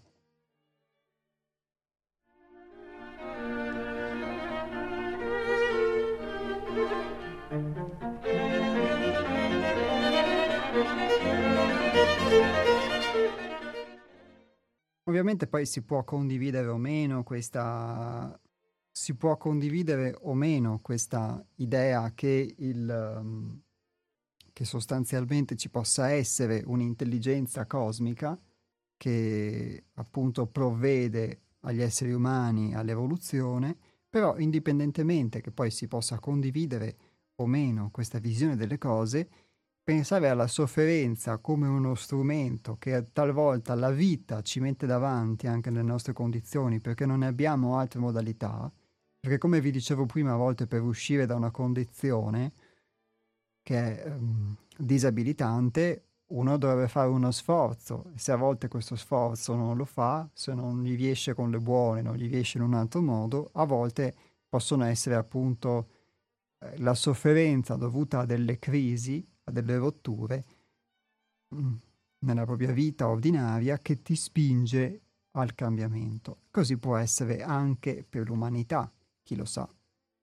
Ovviamente poi si può condividere o meno questa si può condividere o meno questa idea che il um, che sostanzialmente ci possa essere un'intelligenza cosmica che appunto provvede agli esseri umani all'evoluzione, però indipendentemente che poi si possa condividere o meno questa visione delle cose, pensare alla sofferenza come uno strumento che talvolta la vita ci mette davanti anche nelle nostre condizioni perché non ne abbiamo altre modalità, perché come vi dicevo prima, a volte per uscire da una condizione che è ehm, disabilitante, uno dovrebbe fare uno sforzo. Se a volte questo sforzo non lo fa, se non gli riesce con le buone, non gli riesce in un altro modo, a volte possono essere appunto eh, la sofferenza dovuta a delle crisi, a delle rotture mm, nella propria vita ordinaria che ti spinge al cambiamento. Così può essere anche per l'umanità, chi lo sa.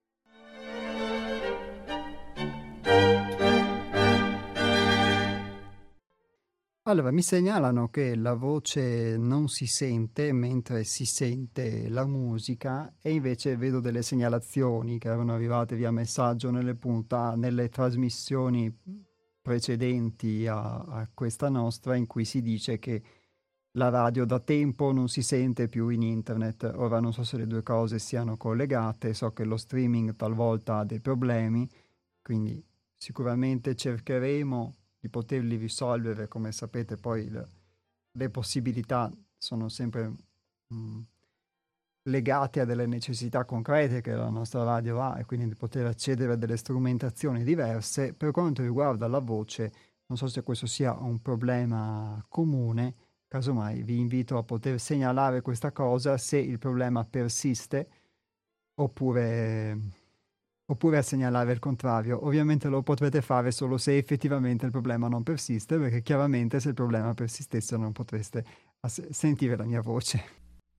Allora, mi segnalano che la voce non si sente mentre si sente la musica e invece vedo delle segnalazioni che erano arrivate via messaggio nelle punta, nelle trasmissioni precedenti a, a questa nostra in cui si dice che la radio da tempo non si sente più in internet. Ora non so se le due cose siano collegate, so che lo streaming talvolta ha dei problemi, quindi sicuramente cercheremo di poterli risolvere. Come sapete poi le, le possibilità sono sempre mh, legate a delle necessità concrete che la nostra radio ha e quindi di poter accedere a delle strumentazioni diverse. Per quanto riguarda la voce, non so se questo sia un problema comune, casomai vi invito a poter segnalare questa cosa se il problema persiste oppure oppure a segnalare il contrario. Ovviamente lo potrete fare solo se effettivamente il problema non persiste, perché chiaramente se il problema persistesse non potreste as- sentire la mia voce.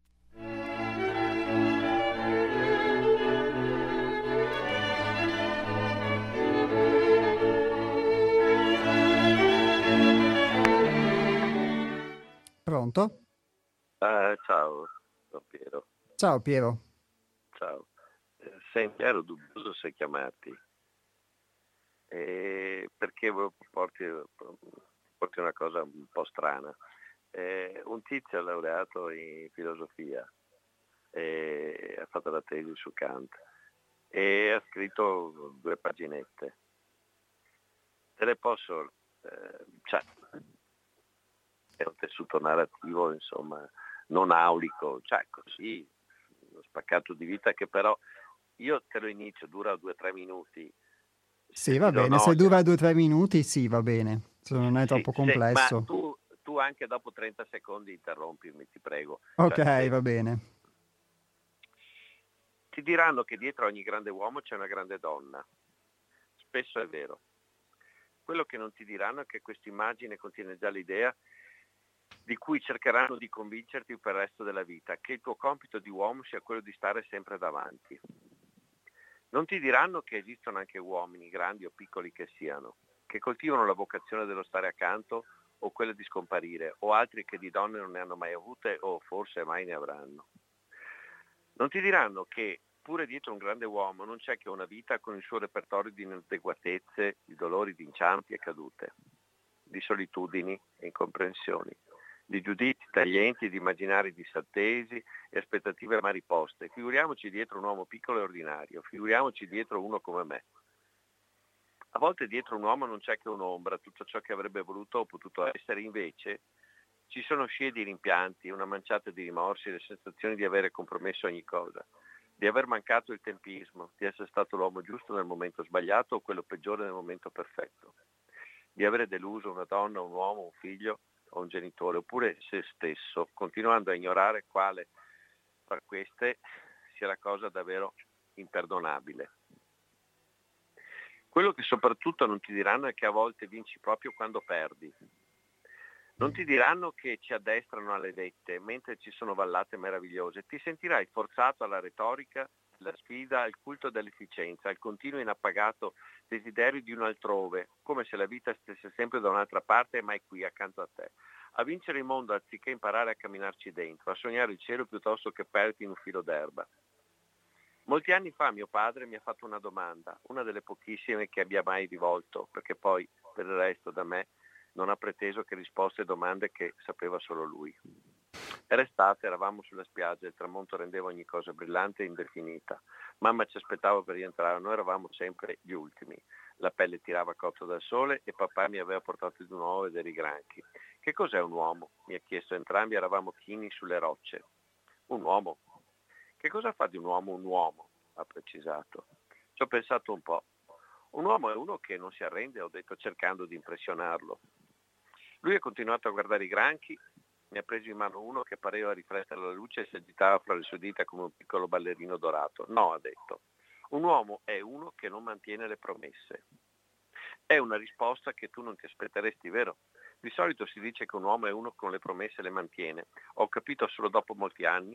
Pronto? Ah, ciao, sono Piero. Ciao Piero. Ciao. Eh, Senti, ero dubbioso se chiamarti, eh, perché vo- porti, porti una cosa un po' strana. Eh, un tizio è laureato in filosofia, e ha fatto la tesi su Kant e ha scritto due paginette. Te le posso... eh, cioè, è un tessuto narrativo, insomma, non aulico, cioè così, uno spaccato di vita che però io te lo inizio, dura due o tre minuti, Sì, se va ti do bene, se noia, dura due o tre minuti, sì, va bene, se non è sì, troppo se, ma complesso. tu, tu anche dopo trenta secondi interrompimi, ti prego. Ok, Cioè, va senti, bene. ti diranno che dietro ogni grande uomo c'è una grande donna. Spesso è vero. Quello che non ti diranno è che questa immagine contiene già l'idea di cui cercheranno di convincerti per il resto della vita, che il tuo compito di uomo sia quello di stare sempre davanti. Non ti diranno che esistono anche uomini, grandi o piccoli che siano, che coltivano la vocazione dello stare accanto o quella di scomparire, o altri che di donne non ne hanno mai avute o forse mai ne avranno. Non ti diranno che pure dietro un grande uomo non c'è che una vita con il suo repertorio di inadeguatezze, di dolori, di inciampi e cadute, di solitudini e incomprensioni, di giudizi taglienti, di immaginari disattesi e aspettative mai riposte. Figuriamoci dietro un uomo piccolo e ordinario, figuriamoci dietro uno come me. A volte dietro un uomo non c'è che un'ombra, tutto ciò che avrebbe voluto o potuto essere, invece ci sono scie di rimpianti, una manciata di rimorsi, le sensazioni di avere compromesso ogni cosa, di aver mancato il tempismo, di essere stato l'uomo giusto nel momento sbagliato o quello peggiore nel momento perfetto, di avere deluso una donna, un uomo, un figlio o un genitore, oppure se stesso, continuando a ignorare quale tra queste sia la cosa davvero imperdonabile. Quello che soprattutto non ti diranno è che a volte vinci proprio quando perdi. Non ti diranno che ci addestrano alle vette, mentre ci sono vallate meravigliose. Ti sentirai forzato alla retorica, alla sfida, al culto dell'efficienza, al continuo inappagato desiderio di un altrove, come se la vita stesse sempre da un'altra parte e mai qui accanto a te. A vincere il mondo anziché imparare a camminarci dentro, a sognare il cielo piuttosto che perderti in un filo d'erba. Molti anni fa mio padre mi ha fatto una domanda, una delle pochissime che abbia mai rivolto, perché poi per il resto da me non ha preteso che risposte a domande che sapeva solo lui. Era estate, eravamo sulla spiaggia, il tramonto rendeva ogni cosa brillante e indefinita. Mamma ci aspettava per rientrare, noi eravamo sempre gli ultimi. La pelle tirava cotto dal sole e papà mi aveva portato di nuovo a vedere i granchi. Che cos'è un uomo? Mi ha chiesto, entrambi eravamo chini sulle rocce. Un uomo? Che cosa fa di un uomo un uomo? Ha precisato. Ci ho pensato un po'. Un uomo è uno che non si arrende, ho detto, cercando di impressionarlo. Lui ha continuato a guardare i granchi, mi ha preso in mano uno che pareva riflettere la luce e si agitava fra le sue dita come un piccolo ballerino dorato. No, ha detto. Un uomo è uno che non mantiene le promesse. È una risposta che tu non ti aspetteresti, vero? Di solito si dice che un uomo è uno che con le promesse le mantiene. Ho capito solo dopo molti anni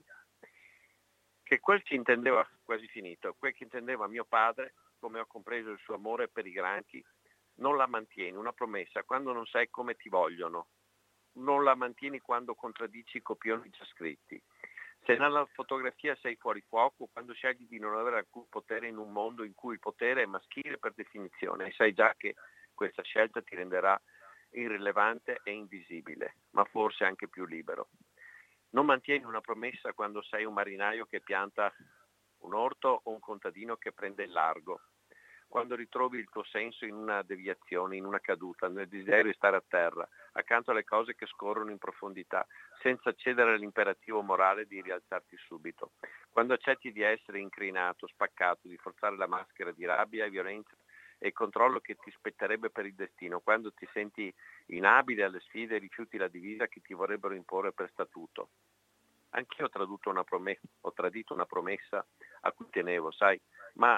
che quel che intendeva, quasi finito, quel che intendeva mio padre, come ho compreso il suo amore per i granchi, non la mantieni, una promessa, quando non sai come ti vogliono, non la mantieni quando contraddici i copioni già scritti. Se nella fotografia sei fuori fuoco, quando scegli di non avere alcun potere in un mondo in cui il potere è maschile per definizione, e sai già che questa scelta ti renderà irrilevante e invisibile, ma forse anche più libero. Non mantieni una promessa quando sei un marinaio che pianta un orto o un contadino che prende il largo. Quando ritrovi il tuo senso in una deviazione, in una caduta, nel desiderio di stare a terra, accanto alle cose che scorrono in profondità, senza cedere all'imperativo morale di rialzarti subito. Quando accetti di essere incrinato, spaccato, di forzare la maschera di rabbia e violenza e il controllo che ti spetterebbe per il destino, quando ti senti inabile alle sfide e rifiuti la divisa che ti vorrebbero imporre per statuto. Anch'io ho tradotto una promessa, ho tradito una promessa a cui tenevo, sai, ma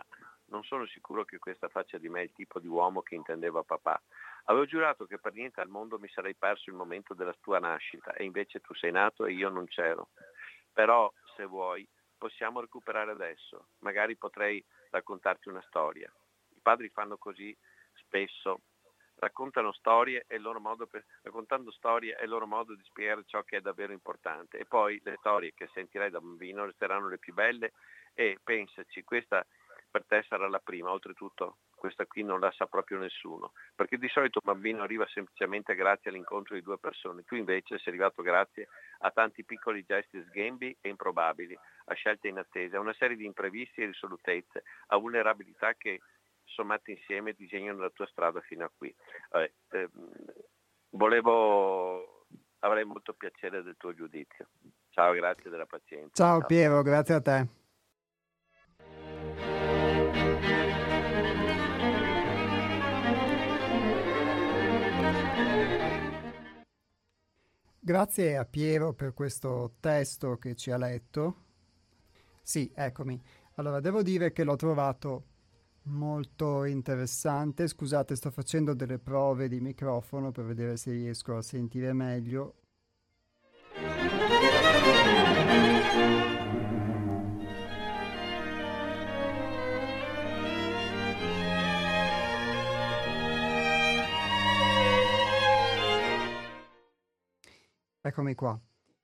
Non sono sicuro che questa faccia di me il tipo di uomo che intendeva papà. Avevo giurato che per niente al mondo mi sarei perso il momento della tua nascita e invece tu sei nato e io non c'ero. Però, se vuoi, possiamo recuperare adesso. Magari potrei raccontarti una storia. I padri fanno così spesso. Raccontano storie e il loro modo per, raccontando storie è il loro modo di spiegare ciò che è davvero importante. E poi le storie che sentirai da bambino resteranno le più belle e pensaci, questa per te sarà la prima. Oltretutto questa qui non la sa proprio nessuno, perché di solito un bambino arriva semplicemente grazie all'incontro di due persone. Tu invece sei arrivato grazie a tanti piccoli gesti sghembi e improbabili, a scelte inattese, a una serie di imprevisti e risolutezze, a vulnerabilità che sommati insieme disegnano la tua strada fino a qui. Vabbè, ehm, volevo, avrei molto piacere del tuo giudizio. Ciao, grazie della pazienza. Ciao, Ciao. Piero, grazie a te. Grazie a Piero per questo testo che ci ha letto. Sì, eccomi. Allora, devo dire che l'ho trovato molto interessante. Scusate, sto facendo delle prove di microfono per vedere se riesco a sentire meglio. Eccomi qua.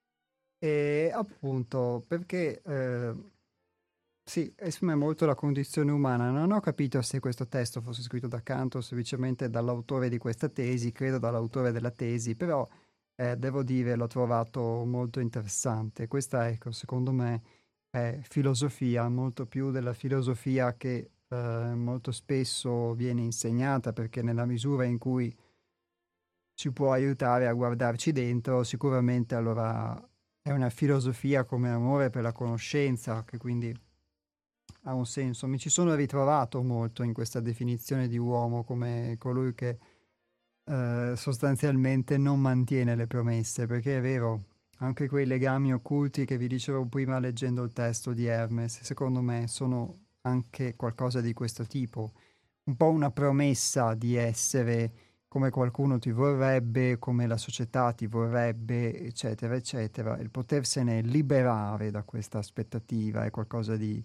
E appunto, perché eh, sì, esprime molto la condizione umana. Non ho capito se questo testo fosse scritto da Kant o semplicemente dall'autore di questa tesi, credo dall'autore della tesi, però eh, devo dire l'ho trovato molto interessante. Questa, ecco, secondo me è filosofia, molto più della filosofia che eh, molto spesso viene insegnata, perché nella misura in cui ci può aiutare a guardarci dentro, sicuramente allora è una filosofia come amore per la conoscenza, che quindi ha un senso. Mi ci sono ritrovato molto in questa definizione di uomo come colui che eh, sostanzialmente non mantiene le promesse, perché è vero, anche quei legami occulti che vi dicevo prima leggendo il testo di Hermes, secondo me sono anche qualcosa di questo tipo, un po' una promessa di essere come qualcuno ti vorrebbe, come la società ti vorrebbe, eccetera, eccetera. Il potersene liberare da questa aspettativa è qualcosa di,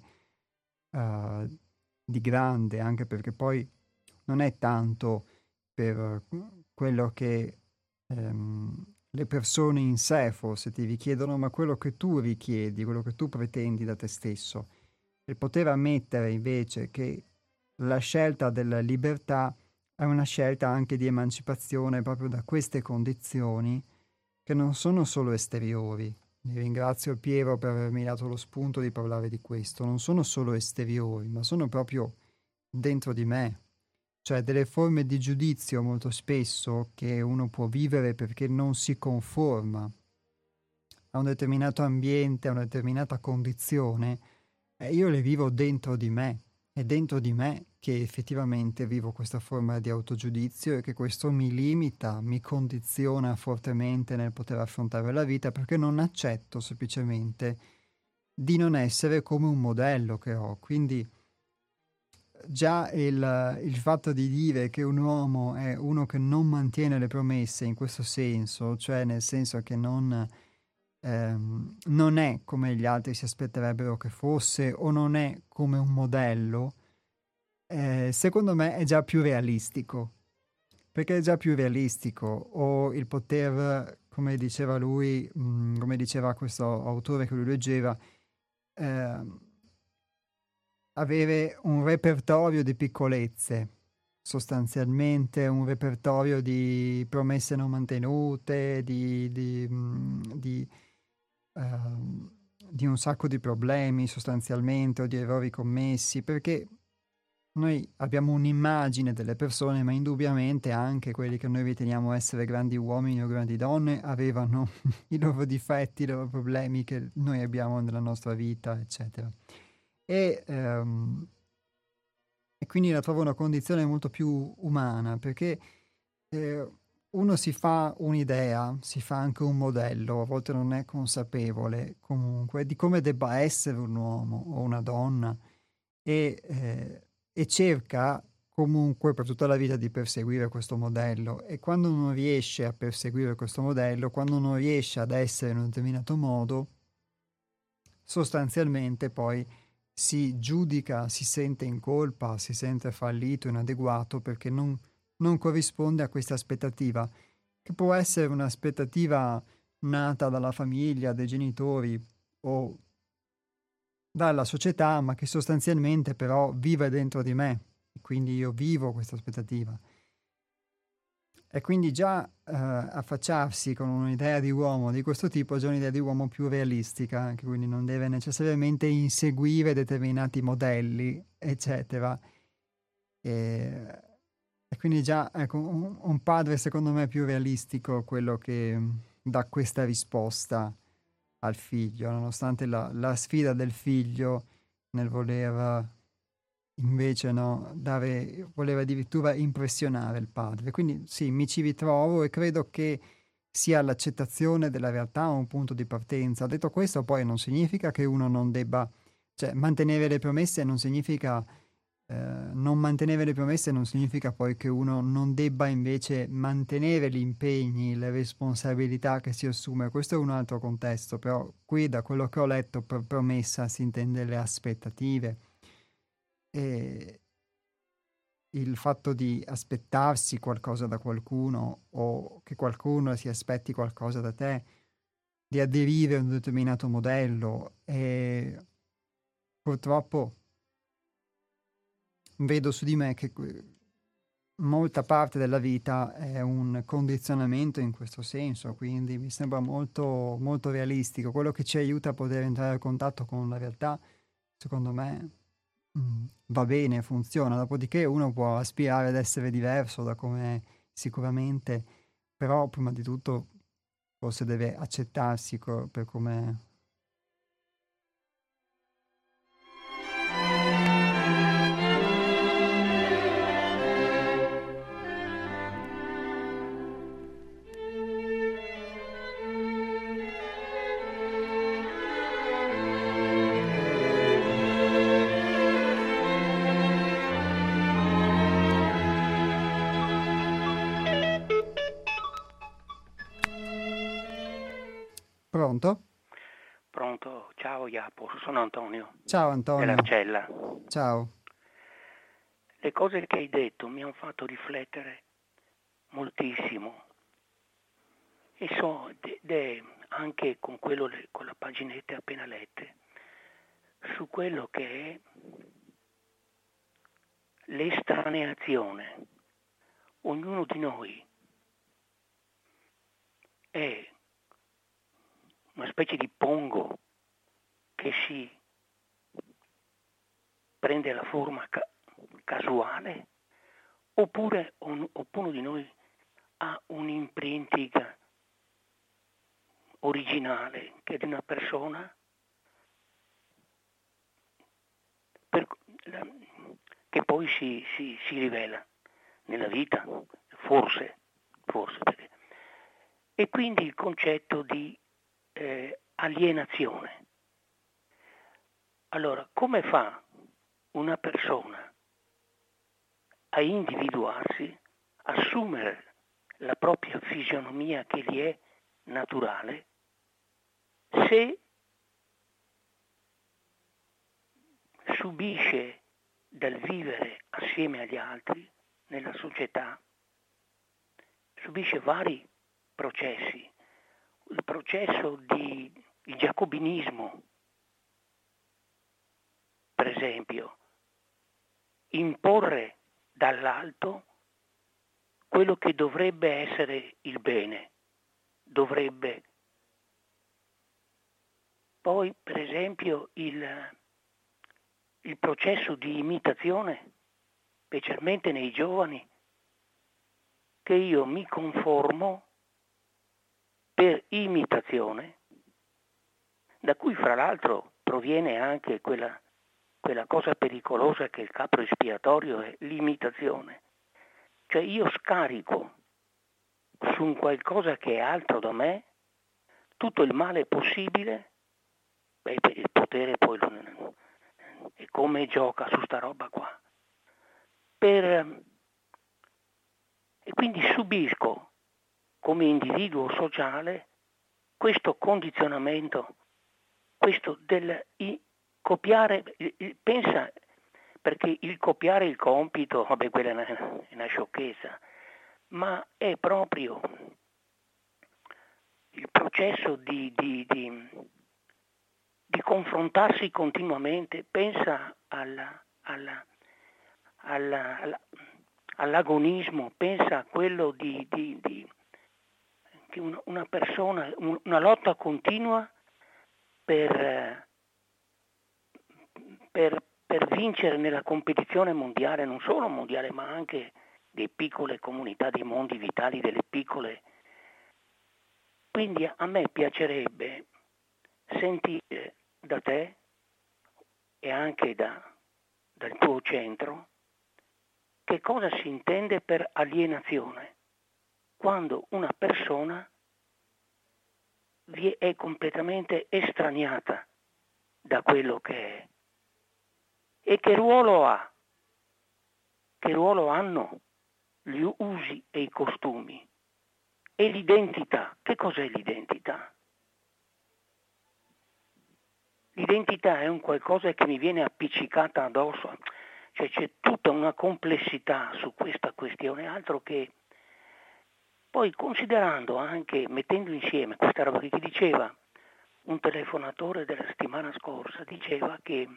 uh, di grande, anche perché poi non è tanto per quello che ehm, le persone in sé forse ti richiedono, ma quello che tu richiedi, quello che tu pretendi da te stesso. Il poter ammettere invece che la scelta della libertà è una scelta anche di emancipazione proprio da queste condizioni che non sono solo esteriori. Mi ringrazio Piero per avermi dato lo spunto di parlare di questo. Non sono solo esteriori, ma sono proprio dentro di me. Cioè delle forme di giudizio molto spesso che uno può vivere perché non si conforma a un determinato ambiente, a una determinata condizione, e io le vivo dentro di me. È dentro di me che effettivamente vivo questa forma di autogiudizio e che questo mi limita, mi condiziona fortemente nel poter affrontare la vita perché non accetto semplicemente di non essere come un modello che ho. Quindi già il, il fatto di dire che un uomo è uno che non mantiene le promesse in questo senso, cioè nel senso che non ehm, non è come gli altri si aspetterebbero che fosse o non è come un modello, eh, secondo me è già più realistico, perché è già più realistico o il poter, come diceva lui, mh, come diceva questo autore che lui leggeva, ehm, avere un repertorio di piccolezze, sostanzialmente un repertorio di promesse non mantenute, di, di, mh, di ehm, di un sacco di problemi sostanzialmente o di errori commessi, perché noi abbiamo un'immagine delle persone, ma indubbiamente anche quelli che noi riteniamo essere grandi uomini o grandi donne avevano i loro difetti, i loro problemi che noi abbiamo nella nostra vita, eccetera. E, ehm, e quindi la trovo una condizione molto più umana, perché eh, uno si fa un'idea, si fa anche un modello, a volte non è consapevole comunque di come debba essere un uomo o una donna e, eh, e cerca comunque per tutta la vita di perseguire questo modello, e quando non riesce a perseguire questo modello, quando non riesce ad essere in un determinato modo, sostanzialmente poi si giudica, si sente in colpa, si sente fallito, inadeguato perché non, non corrisponde a questa aspettativa, che può essere un'aspettativa nata dalla famiglia, dai genitori o dalla società, ma che sostanzialmente però vive dentro di me, e quindi io vivo questa aspettativa. E quindi già eh, affacciarsi con un'idea di uomo di questo tipo è già un'idea di uomo più realistica, che quindi non deve necessariamente inseguire determinati modelli, eccetera. E, e quindi già ecco, un, un padre secondo me più realistico quello che mm, dà questa risposta al figlio, nonostante la, la sfida del figlio nel voler invece no, dare, voleva addirittura impressionare il padre. Quindi sì, mi ci ritrovo e credo che sia l'accettazione della realtà un punto di partenza. Detto questo, poi non significa che uno non debba, cioè mantenere le promesse non significa, eh, non mantenere le promesse non significa poi che uno non debba invece mantenere gli impegni, le responsabilità che si assume. Questo è un altro contesto, però qui da quello che ho letto per promessa si intende le aspettative. E il fatto di aspettarsi qualcosa da qualcuno o che qualcuno si aspetti qualcosa da te, di aderire a un determinato modello, e purtroppo vedo su di me che que- molta parte della vita è un condizionamento in questo senso, quindi mi sembra molto, molto realistico. Quello che ci aiuta a poter entrare in contatto con la realtà, secondo me, mm, va bene, funziona. Dopodiché uno può aspirare ad essere diverso da come è sicuramente, però prima di tutto forse deve accettarsi co- per come è. Pronto? Pronto? Ciao Japo, sono Antonio Ciao Antonio. dell'Arcella. Ciao. Le cose che hai detto mi hanno fatto riflettere moltissimo e so, ed è anche con quello, con la paginetta appena lette, su quello che è l'estraneazione. Ognuno di noi è una specie di pongo che si prende la forma ca- casuale, oppure un, oppure di noi ha un imprinting originale che è di una persona per, la, che poi si, si, si rivela nella vita, forse, forse perché. E quindi il concetto di eh, alienazione. Allora, come fa una persona a individuarsi, assumere la propria fisionomia che gli è naturale, se subisce dal vivere assieme agli altri nella società, subisce vari processi. Il processo di il giacobinismo, per esempio, imporre dall'alto quello che dovrebbe essere il bene, dovrebbe. Poi, per esempio, il, il processo di imitazione, specialmente nei giovani, che io mi conformo per imitazione, da cui fra l'altro proviene anche quella, quella cosa pericolosa che il capro espiatorio è l'imitazione. Cioè io scarico su un qualcosa che è altro da me tutto il male possibile. Beh, il potere poi non, e come gioca su sta roba qua. per, e quindi subisco come individuo sociale questo condizionamento, questo del i, copiare, il, il, pensa, perché il copiare il compito, vabbè, quella è una, è una sciocchezza, ma è proprio il processo di, di, di, di confrontarsi continuamente. Pensa alla, alla, alla, alla, all'agonismo, pensa a quello di, di, di che una, una persona, una lotta continua per, per, per vincere nella competizione mondiale, non solo mondiale, ma anche di piccole comunità, dei mondi vitali, delle piccole. Quindi a me piacerebbe sentire da te e anche da, dal tuo centro che cosa si intende per alienazione quando una persona vi è completamente estraniata da quello che è. E che ruolo ha? Che ruolo hanno gli usi e i costumi? E l'identità? Che cos'è l'identità? L'identità è un qualcosa che mi viene appiccicata addosso, cioè c'è tutta una complessità su questa questione, altro che poi considerando anche, mettendo insieme questa roba che ti diceva un telefonatore della settimana scorsa, diceva che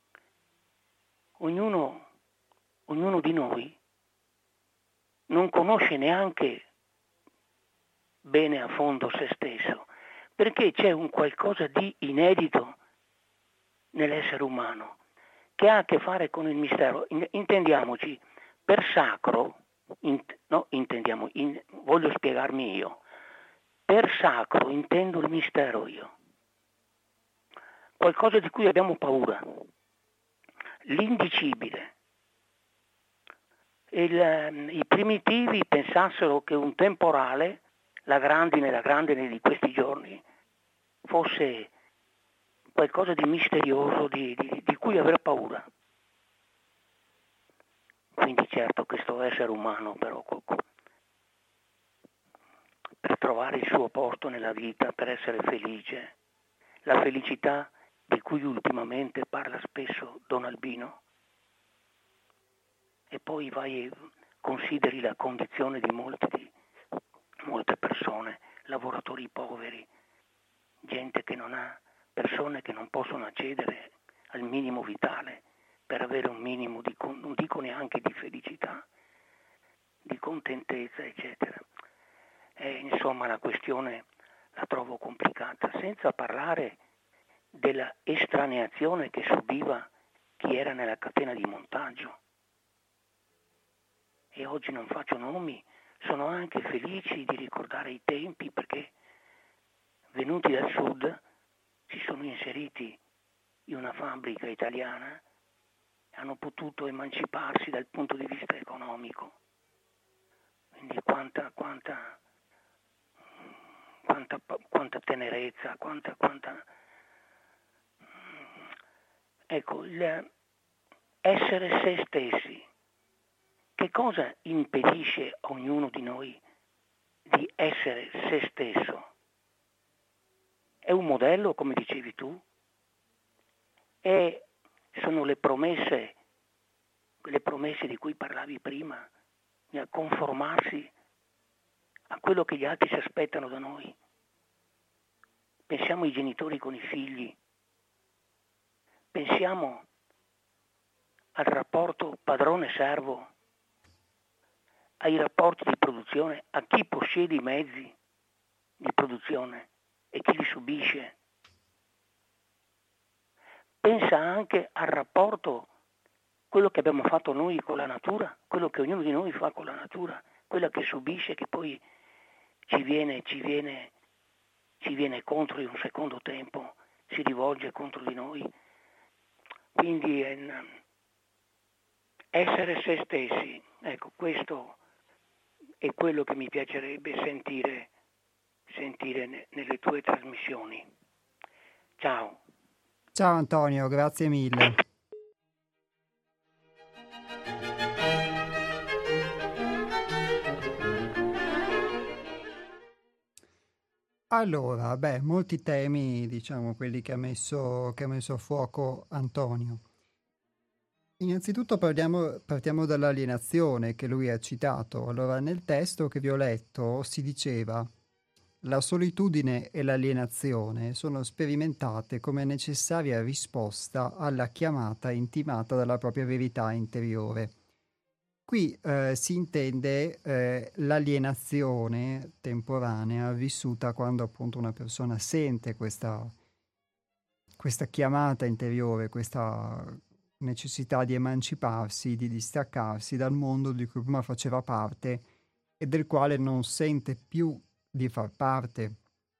ognuno, ognuno di noi non conosce neanche bene a fondo se stesso, perché c'è un qualcosa di inedito nell'essere umano che ha a che fare con il mistero. Intendiamoci, per sacro, in, no, intendiamo, in, voglio spiegarmi io, per sacro intendo il mistero io, qualcosa di cui abbiamo paura, l'indicibile. Il, i primitivi pensassero che un temporale, la grandine, la grandine di questi giorni, fosse qualcosa di misterioso, di, di, di cui aver paura. Quindi certo questo essere umano però per trovare il suo posto nella vita, per essere felice, la felicità di cui ultimamente parla spesso Don Albino, e poi vai e consideri la condizione di molte, di molte persone, lavoratori poveri, gente che non ha, persone che non possono accedere al minimo vitale per avere un minimo di, non dico neanche di felicità, di contentezza, eccetera. E, insomma, la questione la trovo complicata, senza parlare della estraneazione che subiva chi era nella catena di montaggio. E oggi non faccio nomi, sono anche felici di ricordare i tempi perché venuti dal sud si sono inseriti in una fabbrica italiana e hanno potuto emanciparsi dal punto di vista economico. Quindi quanta, quanta, quanta, quanta tenerezza, quanta, quanta... Ecco, il essere se stessi. Che cosa impedisce a ognuno di noi di essere se stesso? È un modello, come dicevi tu? E sono le promesse, le promesse di cui parlavi prima, a conformarsi a quello che gli altri si aspettano da noi. Pensiamo ai genitori con i figli, pensiamo al rapporto padrone-servo, ai rapporti di produzione, a chi possiede i mezzi di produzione e chi li subisce. Pensa anche al rapporto, quello che abbiamo fatto noi con la natura, quello che ognuno di noi fa con la natura, quella che subisce, che poi ci viene, ci viene, ci viene contro in un secondo tempo, si rivolge contro di noi. Quindi è, essere se stessi, ecco, questo è quello che mi piacerebbe sentire, sentire nelle tue trasmissioni. Ciao. Ciao Antonio, grazie mille. Allora, beh, molti temi, diciamo, quelli che ha messo, che ha messo a fuoco Antonio. Innanzitutto parliamo- partiamo dall'alienazione che lui ha citato. Allora, nel testo che vi ho letto si diceva: la solitudine e l'alienazione sono sperimentate come necessaria risposta alla chiamata intimata dalla propria verità interiore. Qui eh, si intende eh, l'alienazione temporanea vissuta quando appunto una persona sente questa, questa chiamata interiore, questa necessità di emanciparsi, di distaccarsi dal mondo di cui prima faceva parte e del quale non sente più di far parte,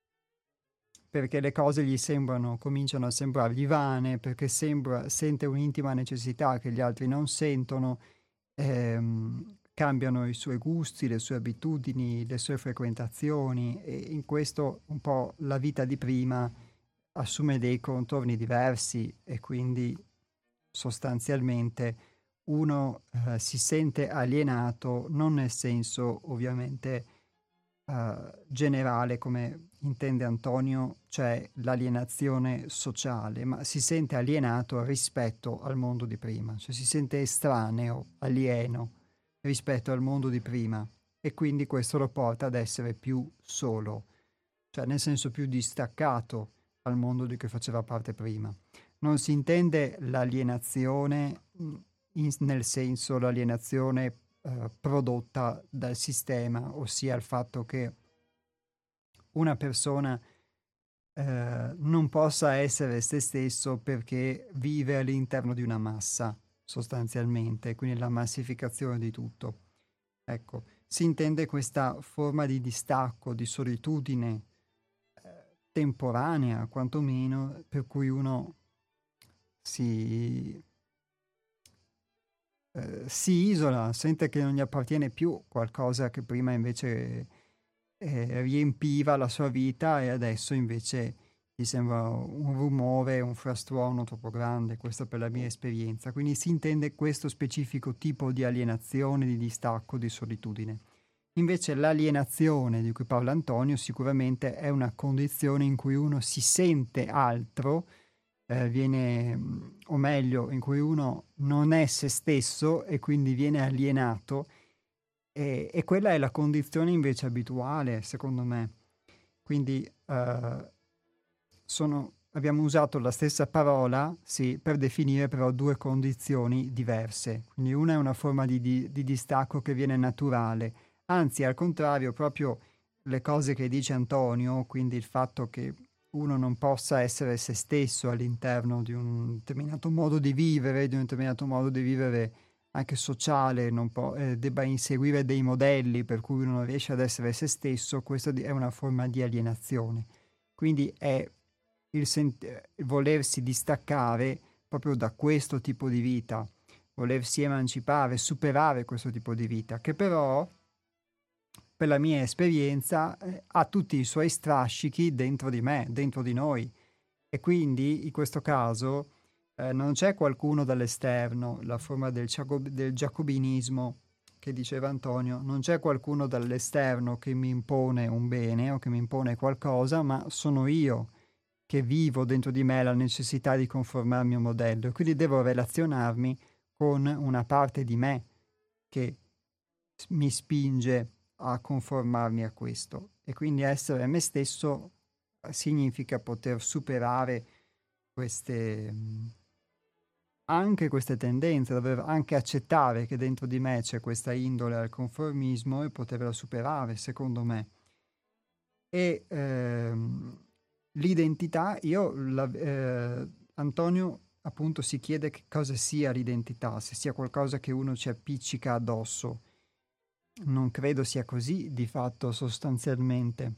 perché le cose gli sembrano, cominciano a sembrargli vane, perché sembra, sente un'intima necessità che gli altri non sentono, ehm, cambiano i suoi gusti, le sue abitudini, le sue frequentazioni e in questo un po' la vita di prima assume dei contorni diversi e quindi sostanzialmente uno eh, si sente alienato non nel senso ovviamente eh, generale come intende Antonio, cioè l'alienazione sociale, ma si sente alienato rispetto al mondo di prima, cioè si sente estraneo, alieno rispetto al mondo di prima e quindi questo lo porta ad essere più solo, cioè nel senso più distaccato al mondo di cui faceva parte prima. Non si intende l'alienazione mh, in- nel senso l'alienazione eh, prodotta dal sistema, ossia il fatto che una persona eh, non possa essere se stesso perché vive all'interno di una massa, sostanzialmente, quindi la massificazione di tutto. Ecco, si intende questa forma di distacco, di solitudine eh, temporanea, quantomeno, per cui uno si, eh, si isola, sente che non gli appartiene più qualcosa che prima invece eh, riempiva la sua vita e adesso invece gli sembra un rumore, un frastuono troppo grande, questo per la mia esperienza. Quindi si intende questo specifico tipo di alienazione, di distacco, di solitudine. Invece l'alienazione di cui parla Antonio sicuramente è una condizione in cui uno si sente altro, eh, viene, mh, o meglio, in cui uno non è se stesso e quindi viene alienato e, e quella è la condizione invece abituale, secondo me. Quindi eh, sono- abbiamo usato la stessa parola, sì, per definire però due condizioni diverse. Quindi una è una forma di, di- di distacco che viene naturale, anzi al contrario, proprio le cose che dice Antonio, quindi il fatto che uno non possa essere se stesso all'interno di un determinato modo di vivere, di un determinato modo di vivere anche sociale, non può, eh, debba inseguire dei modelli per cui uno non riesce ad essere se stesso, questa di- è una forma di alienazione. Quindi è il sent- eh, volersi distaccare proprio da questo tipo di vita, volersi emancipare, superare questo tipo di vita, che però, per la mia esperienza, eh, ha tutti i suoi strascichi dentro di me, dentro di noi. E quindi, in questo caso, eh, non c'è qualcuno dall'esterno, la forma del, giacob- del giacobinismo che diceva Antonio, non c'è qualcuno dall'esterno che mi impone un bene o che mi impone qualcosa, ma sono io che vivo dentro di me la necessità di conformarmi a un modello e quindi devo relazionarmi con una parte di me che s- mi spinge a conformarmi a questo e quindi essere me stesso eh, significa poter superare queste mh, anche queste tendenze, dover anche accettare che dentro di me c'è questa indole al conformismo e poterla superare, secondo me. E ehm, l'identità, io, la- eh, Antonio appunto si chiede che cosa sia l'identità, se sia qualcosa che uno ci appiccica addosso. Non credo sia così, di fatto, sostanzialmente.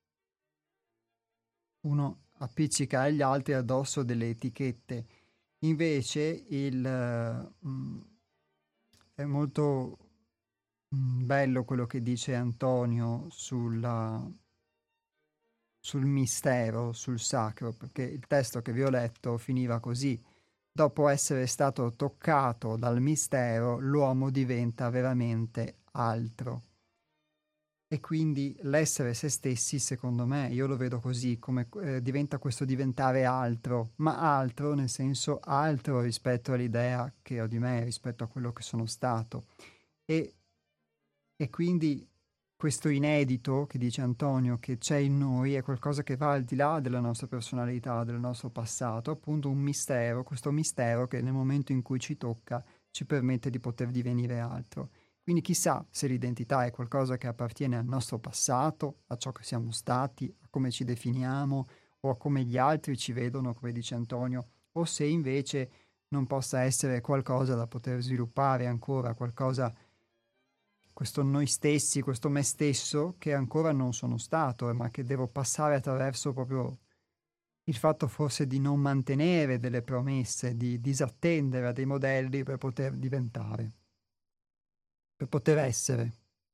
Uno appiccica agli altri addosso delle etichette. Invece il, eh, mm, è molto mm, bello quello che dice Antonio sulla sul mistero, sul sacro, perché il testo che vi ho letto finiva così. Dopo essere stato toccato dal mistero, l'uomo diventa veramente altro. E quindi l'essere se stessi, secondo me, io lo vedo così, come eh, diventa questo diventare altro, ma altro nel senso altro rispetto all'idea che ho di me, rispetto a quello che sono stato. E, e quindi questo inedito che dice Antonio, che c'è in noi, è qualcosa che va al di là della nostra personalità, del nostro passato, appunto un mistero, questo mistero che nel momento in cui ci tocca ci permette di poter divenire altro. Quindi chissà se l'identità è qualcosa che appartiene al nostro passato, a ciò che siamo stati, a come ci definiamo o a come gli altri ci vedono, come dice Antonio, o se invece non possa essere qualcosa da poter sviluppare ancora, qualcosa, questo noi stessi, questo me stesso che ancora non sono stato, ma che devo passare attraverso proprio il fatto forse di non mantenere delle promesse, di disattendere a dei modelli per poter diventare. Per poter essere.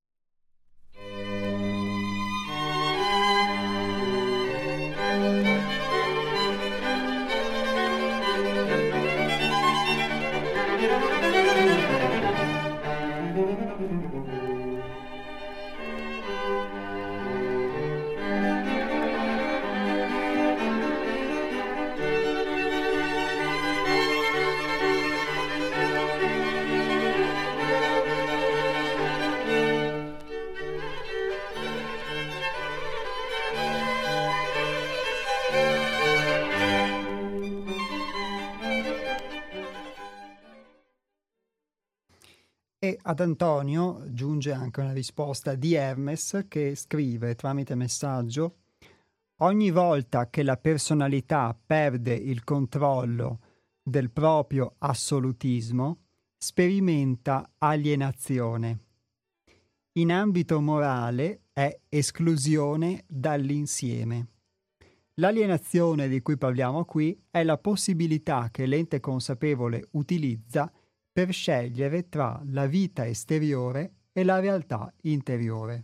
E ad Antonio giunge anche una risposta di Hermes che scrive tramite messaggio: ogni volta che la personalità perde il controllo del proprio assolutismo, sperimenta alienazione. In ambito morale è esclusione dall'insieme. L'alienazione di cui parliamo qui è la possibilità che l'ente consapevole utilizza per scegliere tra la vita esteriore e la realtà interiore.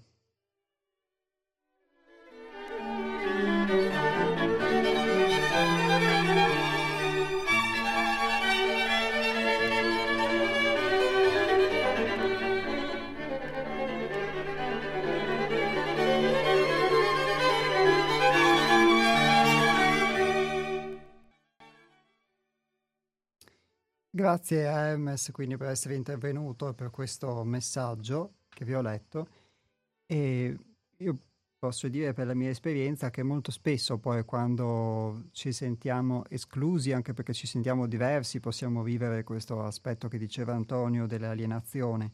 Grazie a Hermes quindi per essere intervenuto e per questo messaggio che vi ho letto. E io posso dire per la mia esperienza che molto spesso poi quando ci sentiamo esclusi, anche perché ci sentiamo diversi, possiamo vivere questo aspetto che diceva Antonio dell'alienazione.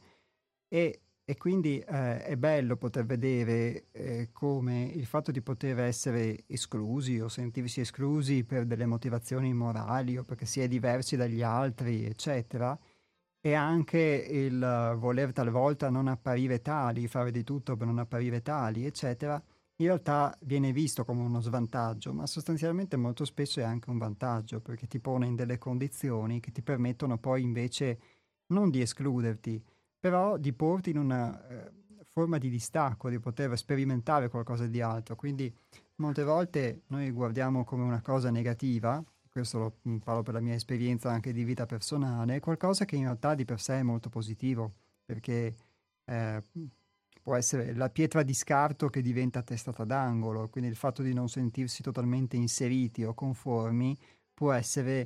E, e quindi eh, è bello poter vedere eh, come il fatto di poter essere esclusi o sentirsi esclusi per delle motivazioni morali o perché si è diversi dagli altri, eccetera, e anche il voler talvolta non apparire tali, fare di tutto per non apparire tali, eccetera, in realtà viene visto come uno svantaggio, ma sostanzialmente molto spesso è anche un vantaggio, perché ti pone in delle condizioni che ti permettono poi invece non di escluderti, però di porti in una eh, forma di distacco, di poter sperimentare qualcosa di altro. Quindi molte volte noi guardiamo come una cosa negativa, questo lo mh, parlo per la mia esperienza anche di vita personale, qualcosa che in realtà di per sé è molto positivo, perché eh, può essere la pietra di scarto che diventa testata d'angolo, quindi il fatto di non sentirsi totalmente inseriti o conformi può essere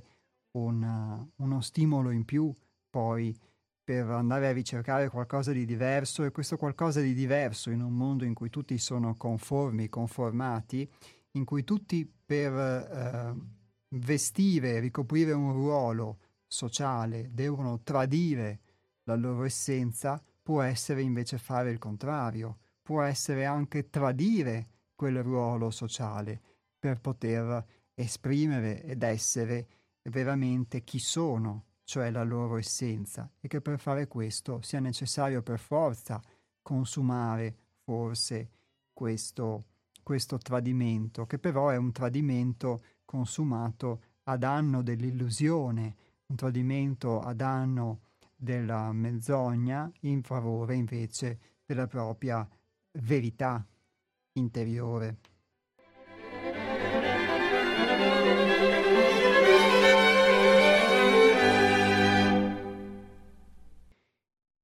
una, uno stimolo in più poi per andare a ricercare qualcosa di diverso, e questo qualcosa di diverso in un mondo in cui tutti sono conformi, conformati, in cui tutti per eh, vestire, ricoprire un ruolo sociale devono tradire la loro essenza, può essere invece fare il contrario, può essere anche tradire quel ruolo sociale per poter esprimere ed essere veramente chi sono, cioè la loro essenza, e che per fare questo sia necessario per forza consumare forse questo, questo tradimento, che però è un tradimento consumato a danno dell'illusione, un tradimento a danno della menzogna in favore invece della propria verità interiore.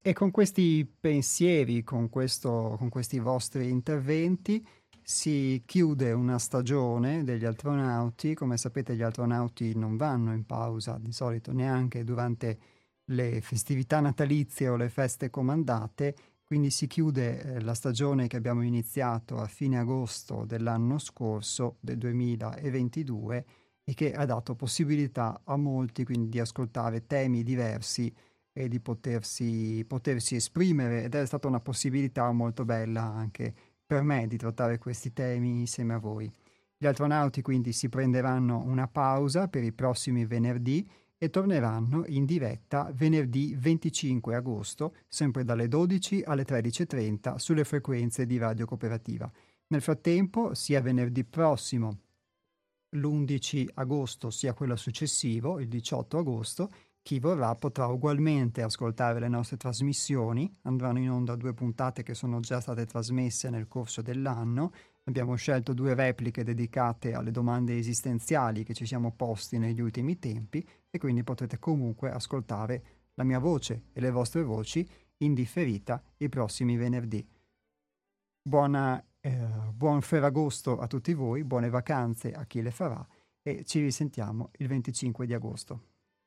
E con questi pensieri, con, questo, con questi vostri interventi, si chiude una stagione degli astronauti. Come sapete, gli astronauti non vanno in pausa di solito neanche durante le festività natalizie o le feste comandate, quindi si chiude eh, la stagione che abbiamo iniziato a fine agosto dell'anno scorso, del duemilaventidue, e che ha dato possibilità a molti quindi di ascoltare temi diversi e di potersi, potersi esprimere, ed è stata una possibilità molto bella anche per me di trattare questi temi insieme a voi. Gli astronauti quindi si prenderanno una pausa per i prossimi venerdì e torneranno in diretta venerdì venticinque agosto, sempre dalle dodici alle tredici e trenta sulle frequenze di Radio Cooperativa. Nel frattempo, sia venerdì prossimo, l'undici agosto, sia quello successivo, il diciotto agosto, chi vorrà potrà ugualmente ascoltare le nostre trasmissioni. Andranno in onda due puntate che sono già state trasmesse nel corso dell'anno. Abbiamo scelto due repliche dedicate alle domande esistenziali che ci siamo posti negli ultimi tempi, e quindi potrete comunque ascoltare la mia voce e le vostre voci in differita i prossimi venerdì. Buona, eh, buon Ferragosto a tutti voi, buone vacanze a chi le farà, e ci risentiamo il venticinque di agosto.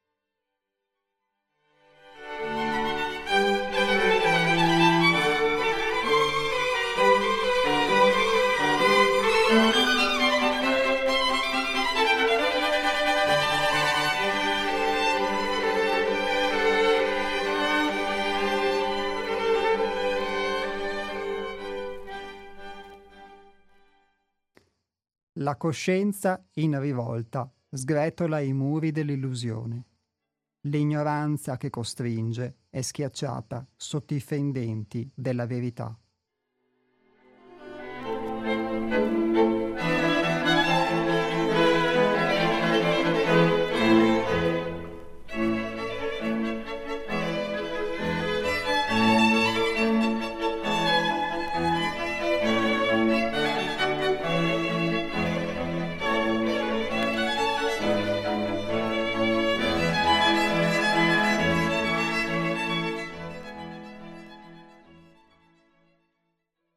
La coscienza in rivolta sgretola i muri dell'illusione. L'ignoranza che costringe è schiacciata sotto i fendenti della verità.